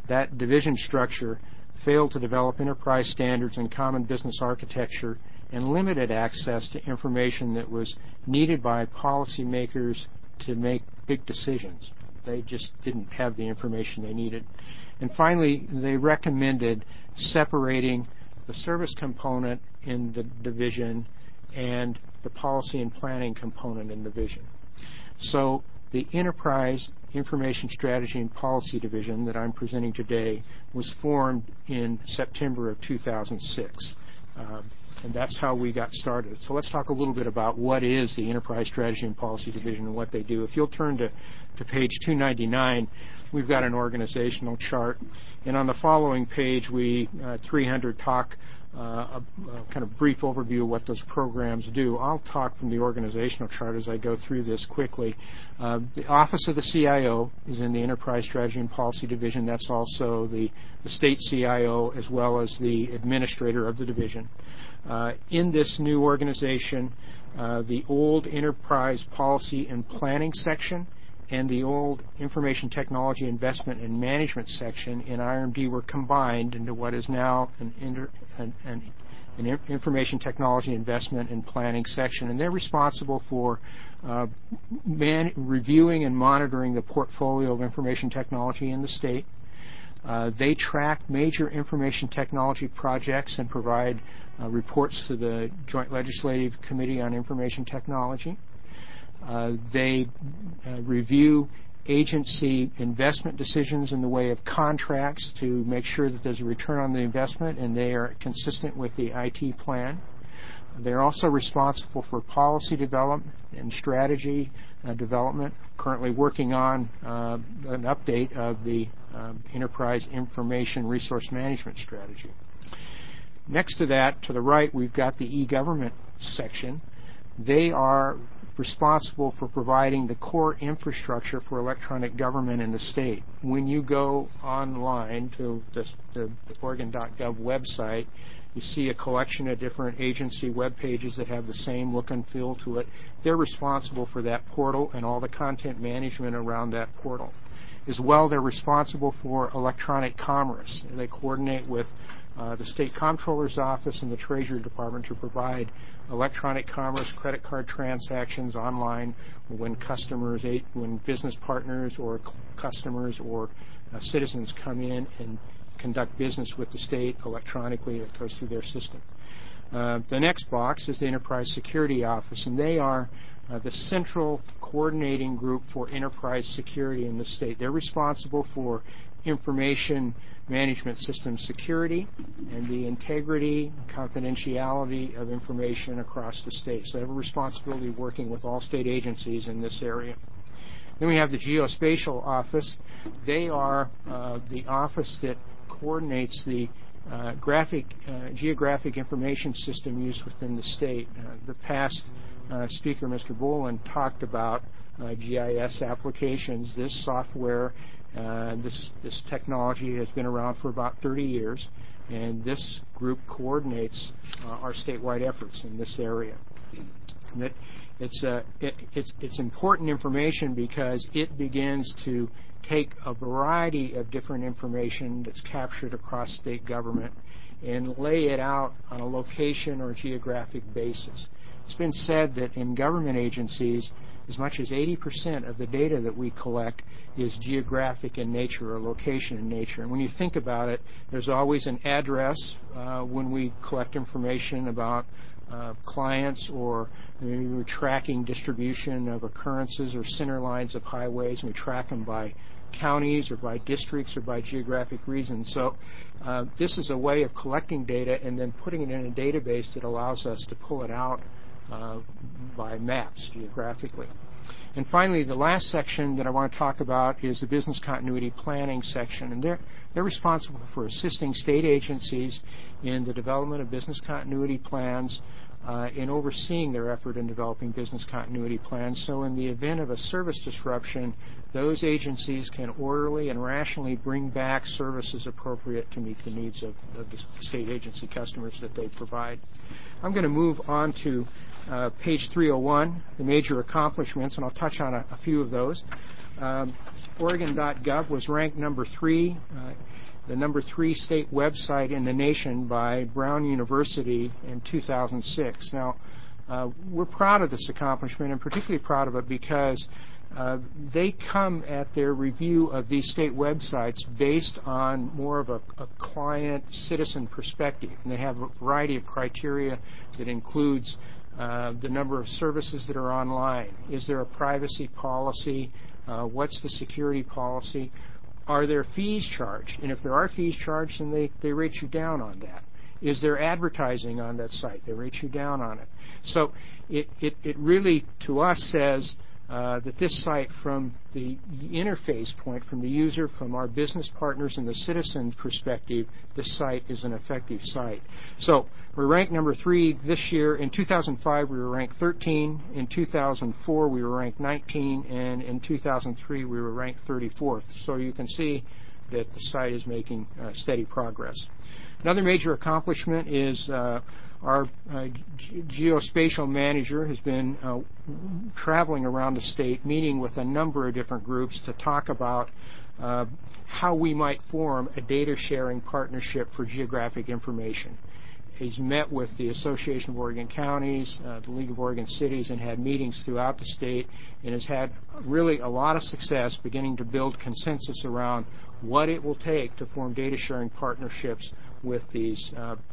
that division structure failed to develop enterprise standards and common business architecture and limited access to information that was needed by policymakers to make big decisions. They just didn't have the information they needed. And finally, they recommended separating the service component in the division and the policy and planning component in the division. So the Enterprise Information Strategy and Policy Division that I'm presenting today was formed in September of 2006. And that's how we got started. So let's talk a little bit about what is the Enterprise Strategy and Policy Division and what they do. If you'll turn to page 299, we've got an organizational chart. And on the following page, 300 talk a kind of brief overview of what those programs do. I'll talk from the organizational chart as I go through this quickly. The Office of the CIO is in the Enterprise Strategy and Policy Division. That's also the state CIO as well as the administrator of the division. In this new organization, the old Enterprise Policy and Planning section and the old Information Technology Investment and Management section in IRMD were combined into what is now an Information Technology Investment and Planning section. And they're responsible for reviewing and monitoring the portfolio of information technology in the state. They track major information technology projects and provide reports to the Joint Legislative Committee on Information Technology. They review agency investment decisions in the way of contracts to make sure that there's a return on the investment and they are consistent with the IT plan. They're also responsible for policy development and strategy development, currently working on an update of the Enterprise Information Resource Management Strategy. Next to that, to the right, we've got the e-government section. They are responsible for providing the core infrastructure for electronic government in the state. When you go online to the Oregon.gov website, you see a collection of different agency web pages that have the same look and feel to it. They're responsible for that portal and all the content management around that portal. As well, they're responsible for electronic commerce. They coordinate with the State Comptroller's Office and the Treasury Department to provide electronic commerce, credit card transactions online when business partners or customers or citizens come in and conduct business with the state electronically. It goes through their system. The next box is the Enterprise Security Office, and they are the central coordinating group for enterprise security in the state. They're responsible for information management system security and the integrity and confidentiality of information across the state. So they have a responsibility of working with all state agencies in this area. Then we have the Geospatial Office. They are the office that coordinates the geographic information system used within the state. The past speaker, Mr. Boland, talked about GIS applications. This software, this technology has been around for about 30 years, and this group coordinates our statewide efforts in this area. And it's important information because it begins to take a variety of different information that's captured across state government and lay it out on a location or geographic basis. It's been said that in government agencies, as much as 80% of the data that we collect is geographic in nature or location in nature. And when you think about it, there's always an address when we collect information about clients, or maybe we're tracking distribution of occurrences or center lines of highways, and we track them by counties or by districts or by geographic regions. So this is a way of collecting data and then putting it in a database that allows us to pull it out by maps geographically. And finally, the last section that I want to talk about is the business continuity planning section. And they're responsible for assisting state agencies in the development of business continuity plans in overseeing their effort in developing business continuity plans. So in the event of a service disruption, those agencies can orderly and rationally bring back services appropriate to meet the needs of the state agency customers that they provide. I'm going to move on to page 301, the major accomplishments, and I'll touch on a few of those. Oregon.gov was ranked number 3, the number 3 state website in the nation by Brown University in 2006. Now, we're proud of this accomplishment, and particularly proud of it because they come at their review of these state websites based on more of a client-citizen perspective. And they have a variety of criteria that includes the number of services that are online. Is there a privacy policy? What's the security policy? Are there fees charged? And if there are fees charged, then they rate you down on that. Is there advertising on that site? They rate you down on it. So it really, to us, says that this site, from the interface point, from the user, from our business partners and the citizen perspective, this site is an effective site. So we're ranked number 3 this year. In 2005, we were ranked 13. In 2004, we were ranked 19. And in 2003, we were ranked 34th. So you can see that the site is making steady progress. Another major accomplishment is our geospatial manager has been traveling around the state, meeting with a number of different groups to talk about how we might form a data sharing partnership for geographic information. He's met with the Association of Oregon Counties, the League of Oregon Cities, and had meetings throughout the state, and has had really a lot of success beginning to build consensus around what it will take to form data sharing partnerships with these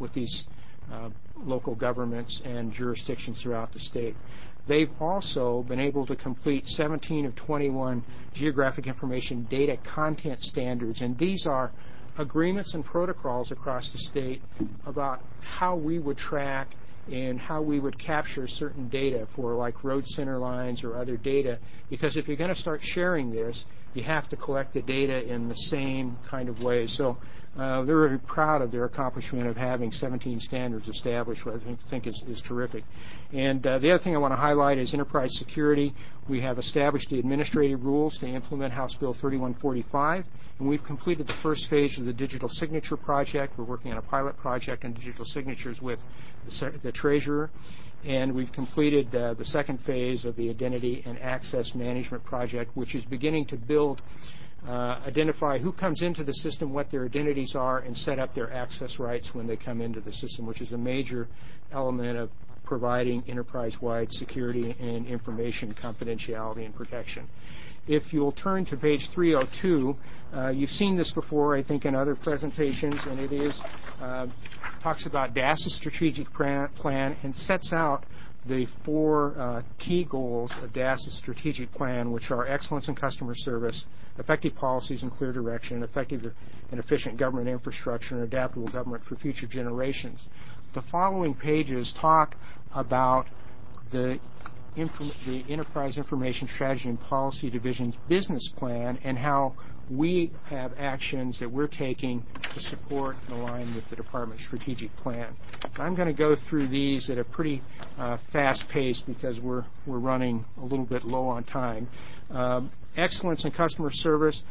local governments and jurisdictions throughout the state. They've also been able to complete 17 of 21 geographic information data content standards, and these are agreements and protocols across the state about how we would track and how we would capture certain data for like road center lines or other data, because if you're going to start sharing this, you have to collect the data in the same kind of way. So they're very proud of their accomplishment of having 17 standards established, which I think is terrific. And the other thing I want to highlight is enterprise security. We have established the administrative rules to implement House Bill 3145, and we've completed the first phase of the digital signature project. We're working on a pilot project on digital signatures with the Treasurer, and we've completed the second phase of the identity and access management project, which is beginning to build identify who comes into the system, what their identities are, and set up their access rights when they come into the system, which is a major element of providing enterprise-wide security and information confidentiality and protection. If you'll turn to page 302, you've seen this before, I think, in other presentations, and it is talks about DASA's strategic plan and sets out the 4 key goals of DASA's strategic plan, which are excellence in customer service, effective policies and clear direction, effective and efficient government infrastructure, and adaptable government for future generations. The following pages talk about the Enterprise Information Strategy and Policy Division's business plan and how we have actions that we're taking to support and align with the department's strategic plan. I'm going to go through these at a pretty fast pace because we're running a little bit low on time. Excellence in customer service.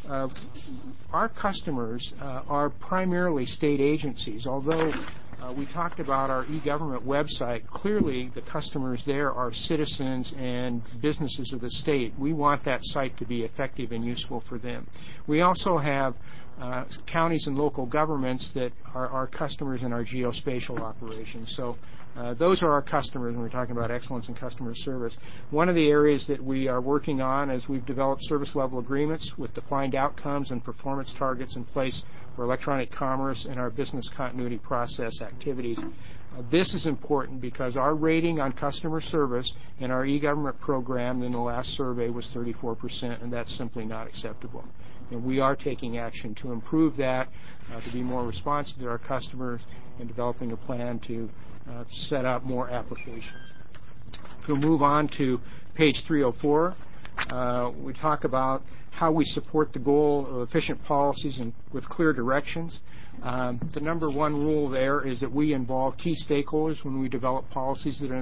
Our customers are primarily state agencies, although we talked about our e-government website. Clearly, the customers there are citizens and businesses of the state. We want that site to be effective and useful for them. We also have counties and local governments that are our customers in our geospatial operations. So those are our customers when we're talking about excellence in customer service. One of the areas that we are working on is we've developed service level agreements with defined outcomes and performance targets in place for electronic commerce and our business continuity process activities. This is important because our rating on customer service in our e-government program in the last survey was 34%, and that's simply not acceptable. And we are taking action to improve that, to be more responsive to our customers, and developing a plan to set up more applications. If we'll move on to page 304, we talk about how we support the goal of efficient policies and with clear directions. The number one rule there is that we involve key stakeholders when we develop policies that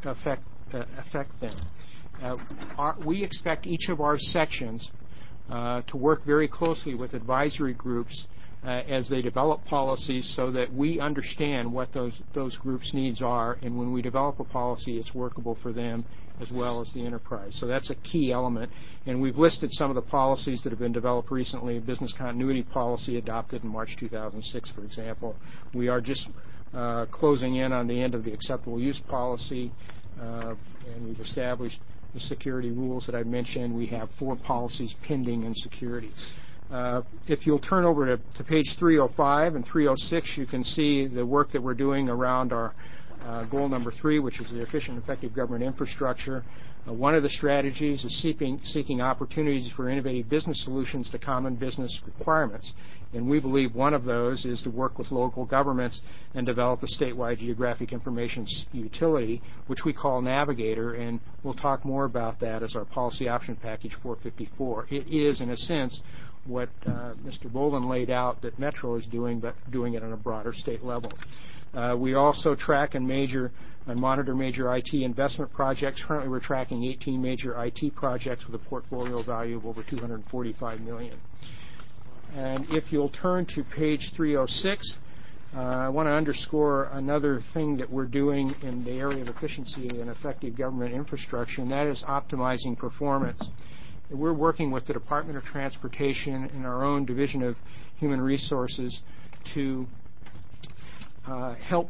affect them. We expect each of our sections to work very closely with advisory groups as they develop policies so that we understand what those groups' needs are, and when we develop a policy, it's workable for them as well as the enterprise. So that's a key element. And we've listed some of the policies that have been developed recently. A business continuity policy adopted in March 2006, for example. We are just closing in on the end of the acceptable use policy, and we've established the security rules that I mentioned. We have 4 policies pending in security. If you'll turn over to page 305 and 306, you can see the work that we're doing around our goal number 3, which is the efficient and effective government infrastructure. One of the strategies is seeking opportunities for innovative business solutions to common business requirements. And we believe one of those is to work with local governments and develop a statewide geographic information utility, which we call Navigator, and we'll talk more about that as our policy option package 454. It is, in a sense, what Mr. Boland laid out that Metro is doing, but doing it on a broader state level. We also track and monitor major IT investment projects. Currently, we're tracking 18 major IT projects with a portfolio value of over $245 million. And if you'll turn to page 306, I want to underscore another thing that we're doing in the area of efficiency and effective government infrastructure, and that is optimizing performance. We're working with the Department of Transportation and our own Division of Human Resources to help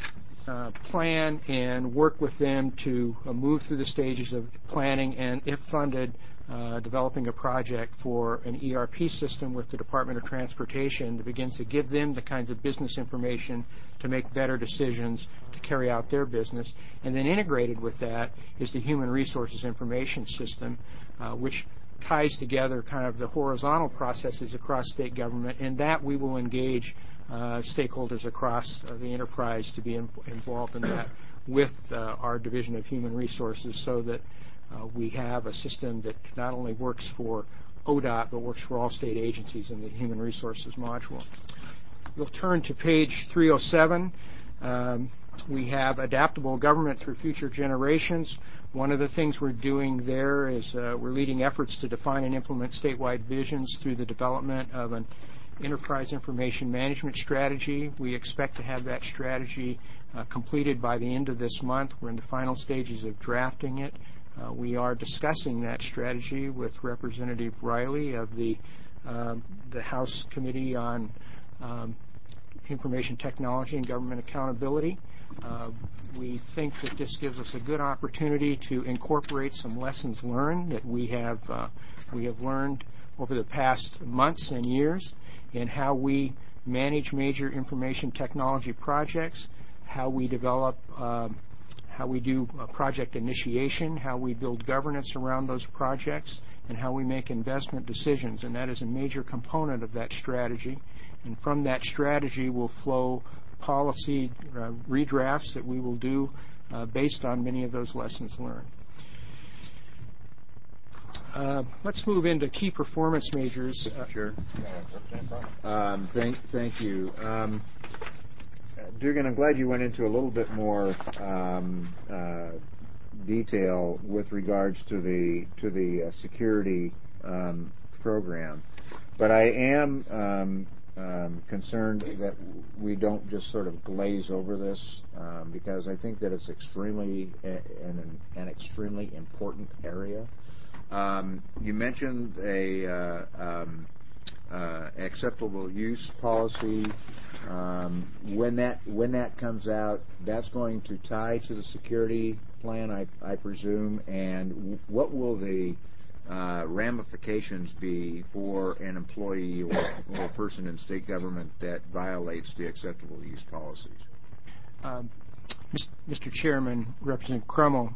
plan and work with them to move through the stages of planning and, if funded, developing a project for an ERP system with the Department of Transportation that begins to give them the kinds of business information to make better decisions to carry out their business. And then integrated with that is the Human Resources Information System, which ties together kind of the horizontal processes across state government, and that we will engage stakeholders across the enterprise to be involved in that with our Division of Human Resources so that we have a system that not only works for ODOT but works for all state agencies in the Human Resources module. We'll turn to page 307. We have adaptable government through future generations. One of the things we're doing there is we're leading efforts to define and implement statewide visions through the development of an enterprise information management strategy. We expect to have that strategy completed by the end of this month. We're in the final stages of drafting it. We are discussing that strategy with Representative Riley of the House Committee on Information Technology and Government Accountability. We think that this gives us a good opportunity to incorporate some lessons learned that we have learned over the past months and years in how we manage major information technology projects, how we develop, how we do project initiation, how we build governance around those projects, and how we make investment decisions. And that is a major component of that strategy. And from that strategy will flow policy redrafts that we will do based on many of those lessons learned. Let's move into key performance measures. Mr. Chair. Thank you. Dugan, I'm glad you went into a little bit more detail with regards to the security program, but I am concerned that we don't just sort of glaze over this because I think that it's extremely an extremely important area. You mentioned a acceptable use policy. When that comes out, that's going to tie to the security plan, I presume. And what will the ramifications be for an employee or person in state government that violates the acceptable use policies? Mr. Chairman, Representative Crummell,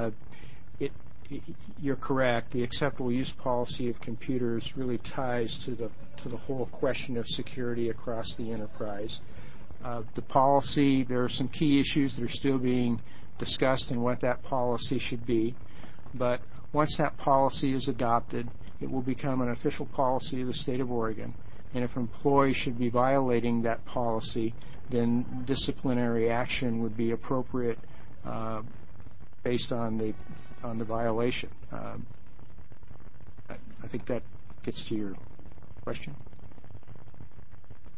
you're correct. The acceptable use policy of computers really ties to the whole question of security across the enterprise. The policy, there are some key issues that are still being discussed in what that policy should be. But once that policy is adopted, it will become an official policy of the state of Oregon. And if employees should be violating that policy, then disciplinary action would be appropriate based on the violation. I think that gets to your question.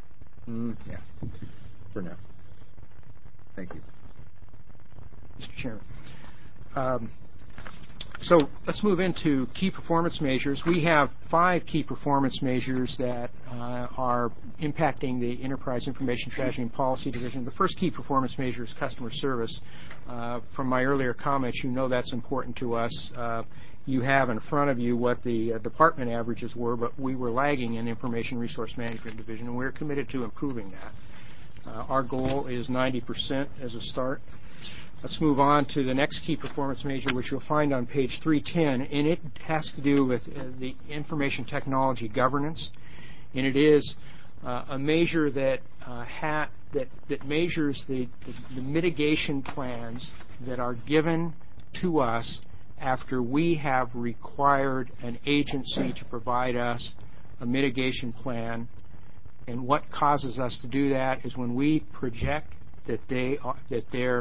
Yeah. For now. Thank you. Mr. Chairman. So let's move into key performance measures. We have 5 key performance measures that are impacting the Enterprise Information Strategy and Policy Division. The first key performance measure is customer service. From my earlier comments, you know that's important to us. You have in front of you what the department averages were, but we were lagging in Information Resource Management Division, and we're committed to improving that. Our goal is 90% as a start. Let's move on to the next key performance measure, which you'll find on page 310, and it has to do with the information technology governance, and it is a measure that measures the mitigation plans that are given to us after we have required an agency to provide us a mitigation plan. And what causes us to do that is when we project that their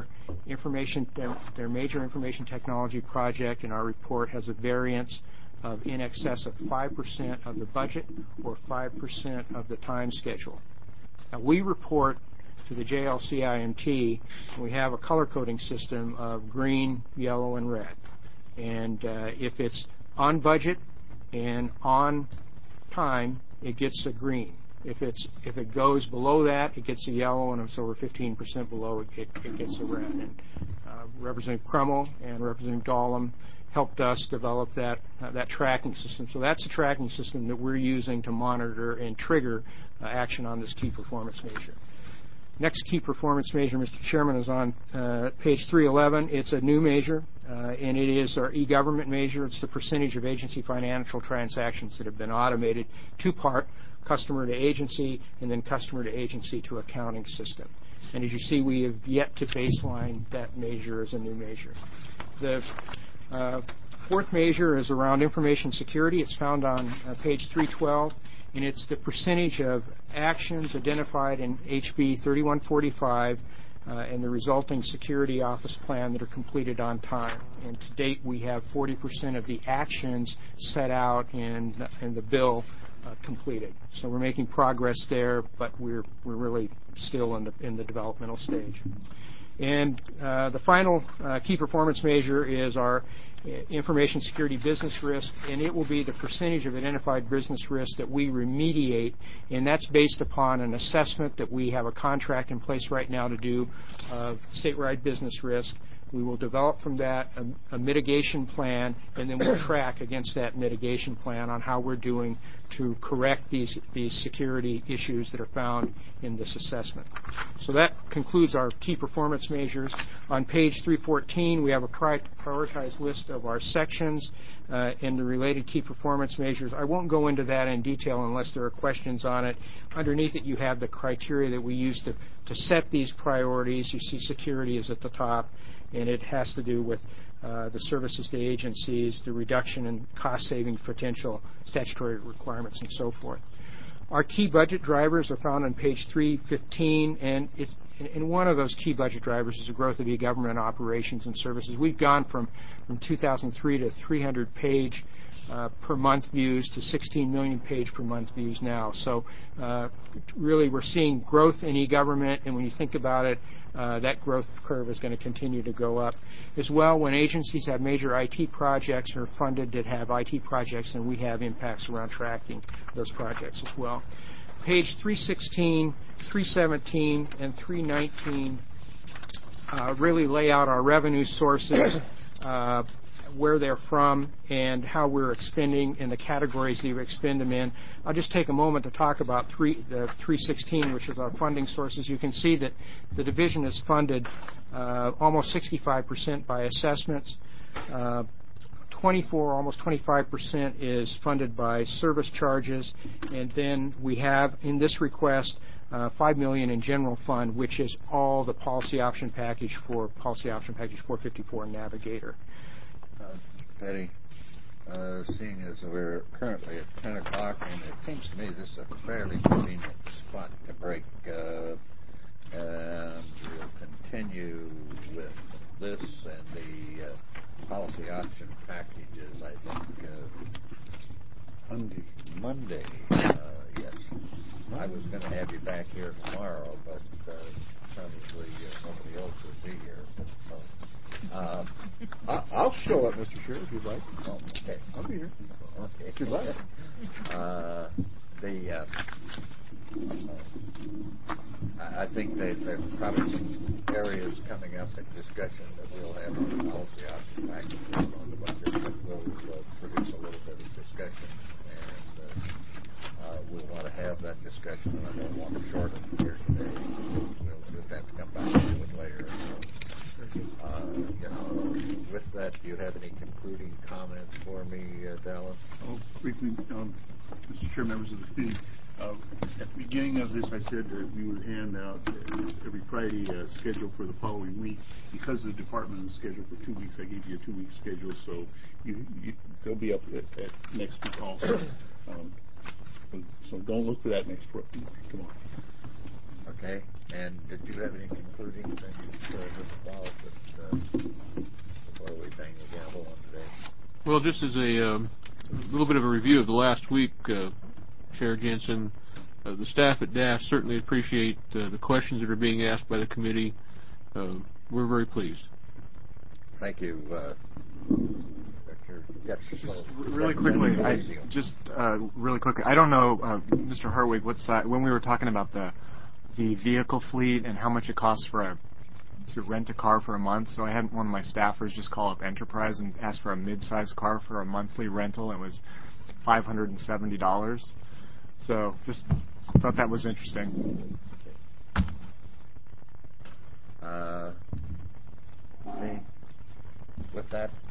major information technology project in our report has a variance of in excess of 5% of the budget or 5% of the time schedule. Now, we report to the JLCIMT, and we have a color coding system of green, yellow, and red. And if it's on budget and on time, it gets a green. If it goes below that, it gets a yellow, and if it's over 15% below, it gets a red. And Representative Crummell and Representative Dahlem helped us develop that tracking system. So that's a tracking system that we're using to monitor and trigger action on this key performance measure. Next key performance measure, Mr. Chairman, is on page 311. It's a new measure, and it is our e-government measure. It's the percentage of agency financial transactions that have been automated, two-part, customer to agency, and then customer to agency to accounting system. And as you see, we have yet to baseline that measure as a new measure. The fourth measure is around information security. It's found on page 312, and it's the percentage of actions identified in HB 3145 and the resulting security office plan that are completed on time. And to date, we have 40% of the actions set out in the bill completed. So we're making progress there, but we're really still in the developmental stage. And the final key performance measure is our information security business risk, and it will be the percentage of identified business risk that we remediate, and that's based upon an assessment that we have a contract in place right now to do of statewide business risk. We will develop from that a mitigation plan, and then we'll track against that mitigation plan on how we're doing to correct these security issues that are found in this assessment. So that concludes our key performance measures. On page 314, we have a prioritized list of our sections and the related key performance measures. I won't go into that in detail unless there are questions on it. Underneath it, you have the criteria that we use to set these priorities. You see security is at the top, and it has to do with the services to agencies, the reduction in cost-saving potential, statutory requirements, and so forth. Our key budget drivers are found on page 315, and one of those key budget drivers is the growth of e-government operations and services. We've gone from 2003 to 300-page per month views to 16 million page per month views now. So really we're seeing growth in e-government, and when you think about it, that growth curve is going to continue to go up. As well, when agencies have major IT projects or are funded that have IT projects, then we have impacts around tracking those projects as well. Page 316, 317, and 319 really lay out our revenue sources, where they're from, and how we're expending in the categories that we expend them in. I'll just take a moment to talk about the 316, which is our funding sources. You can see that the division is funded almost 65% by assessments. Almost 25% is funded by service charges, and then we have in this request $5 million in general fund, which is all the policy option package for Policy Option Package 454 Navigator. Betty, seeing as we're currently at 10 o'clock, and it seems to me this is a fairly convenient spot to break, and we'll continue with this and the policy option packages, I think, Monday. Yes. I was going to have you back here tomorrow, but probably nobody else would be here. I'll show up, Mr. Chair, if you'd like. Oh, okay. I'll be here. Okay. If you'd like. I think there's probably some areas coming up in discussion that we'll have on the policy option package on the budget that will produce a little bit of discussion, and we'll want to have that discussion, and I don't want to shorten it here today. We'll just have to come back to it later. With that, do you have any concluding comments for me, Dallas? Oh, briefly, Mr. Chair, members of the committee. At the beginning of this, I said that we would hand out every Friday a schedule for the following week. Because the department is scheduled for 2 weeks, I gave you a 2-week schedule, so they'll be up at next week also. So don't look for that next week. Come on. Okay. And did you have any concluding things, Mr. Wallace, before we bang the gavel on today? Well, just as a little bit of a review of the last week, Chair Jensen, the staff at DAF certainly appreciate the questions that are being asked by the committee. We're very pleased. Thank you. Yes, really quickly, I don't know, Mr. Hartwig, what side, when we were talking about the vehicle fleet and how much it costs to rent a car for a month. So I had one of my staffers just call up Enterprise and ask for a mid-sized car for a monthly rental. It was $570. So just thought that was interesting. With that,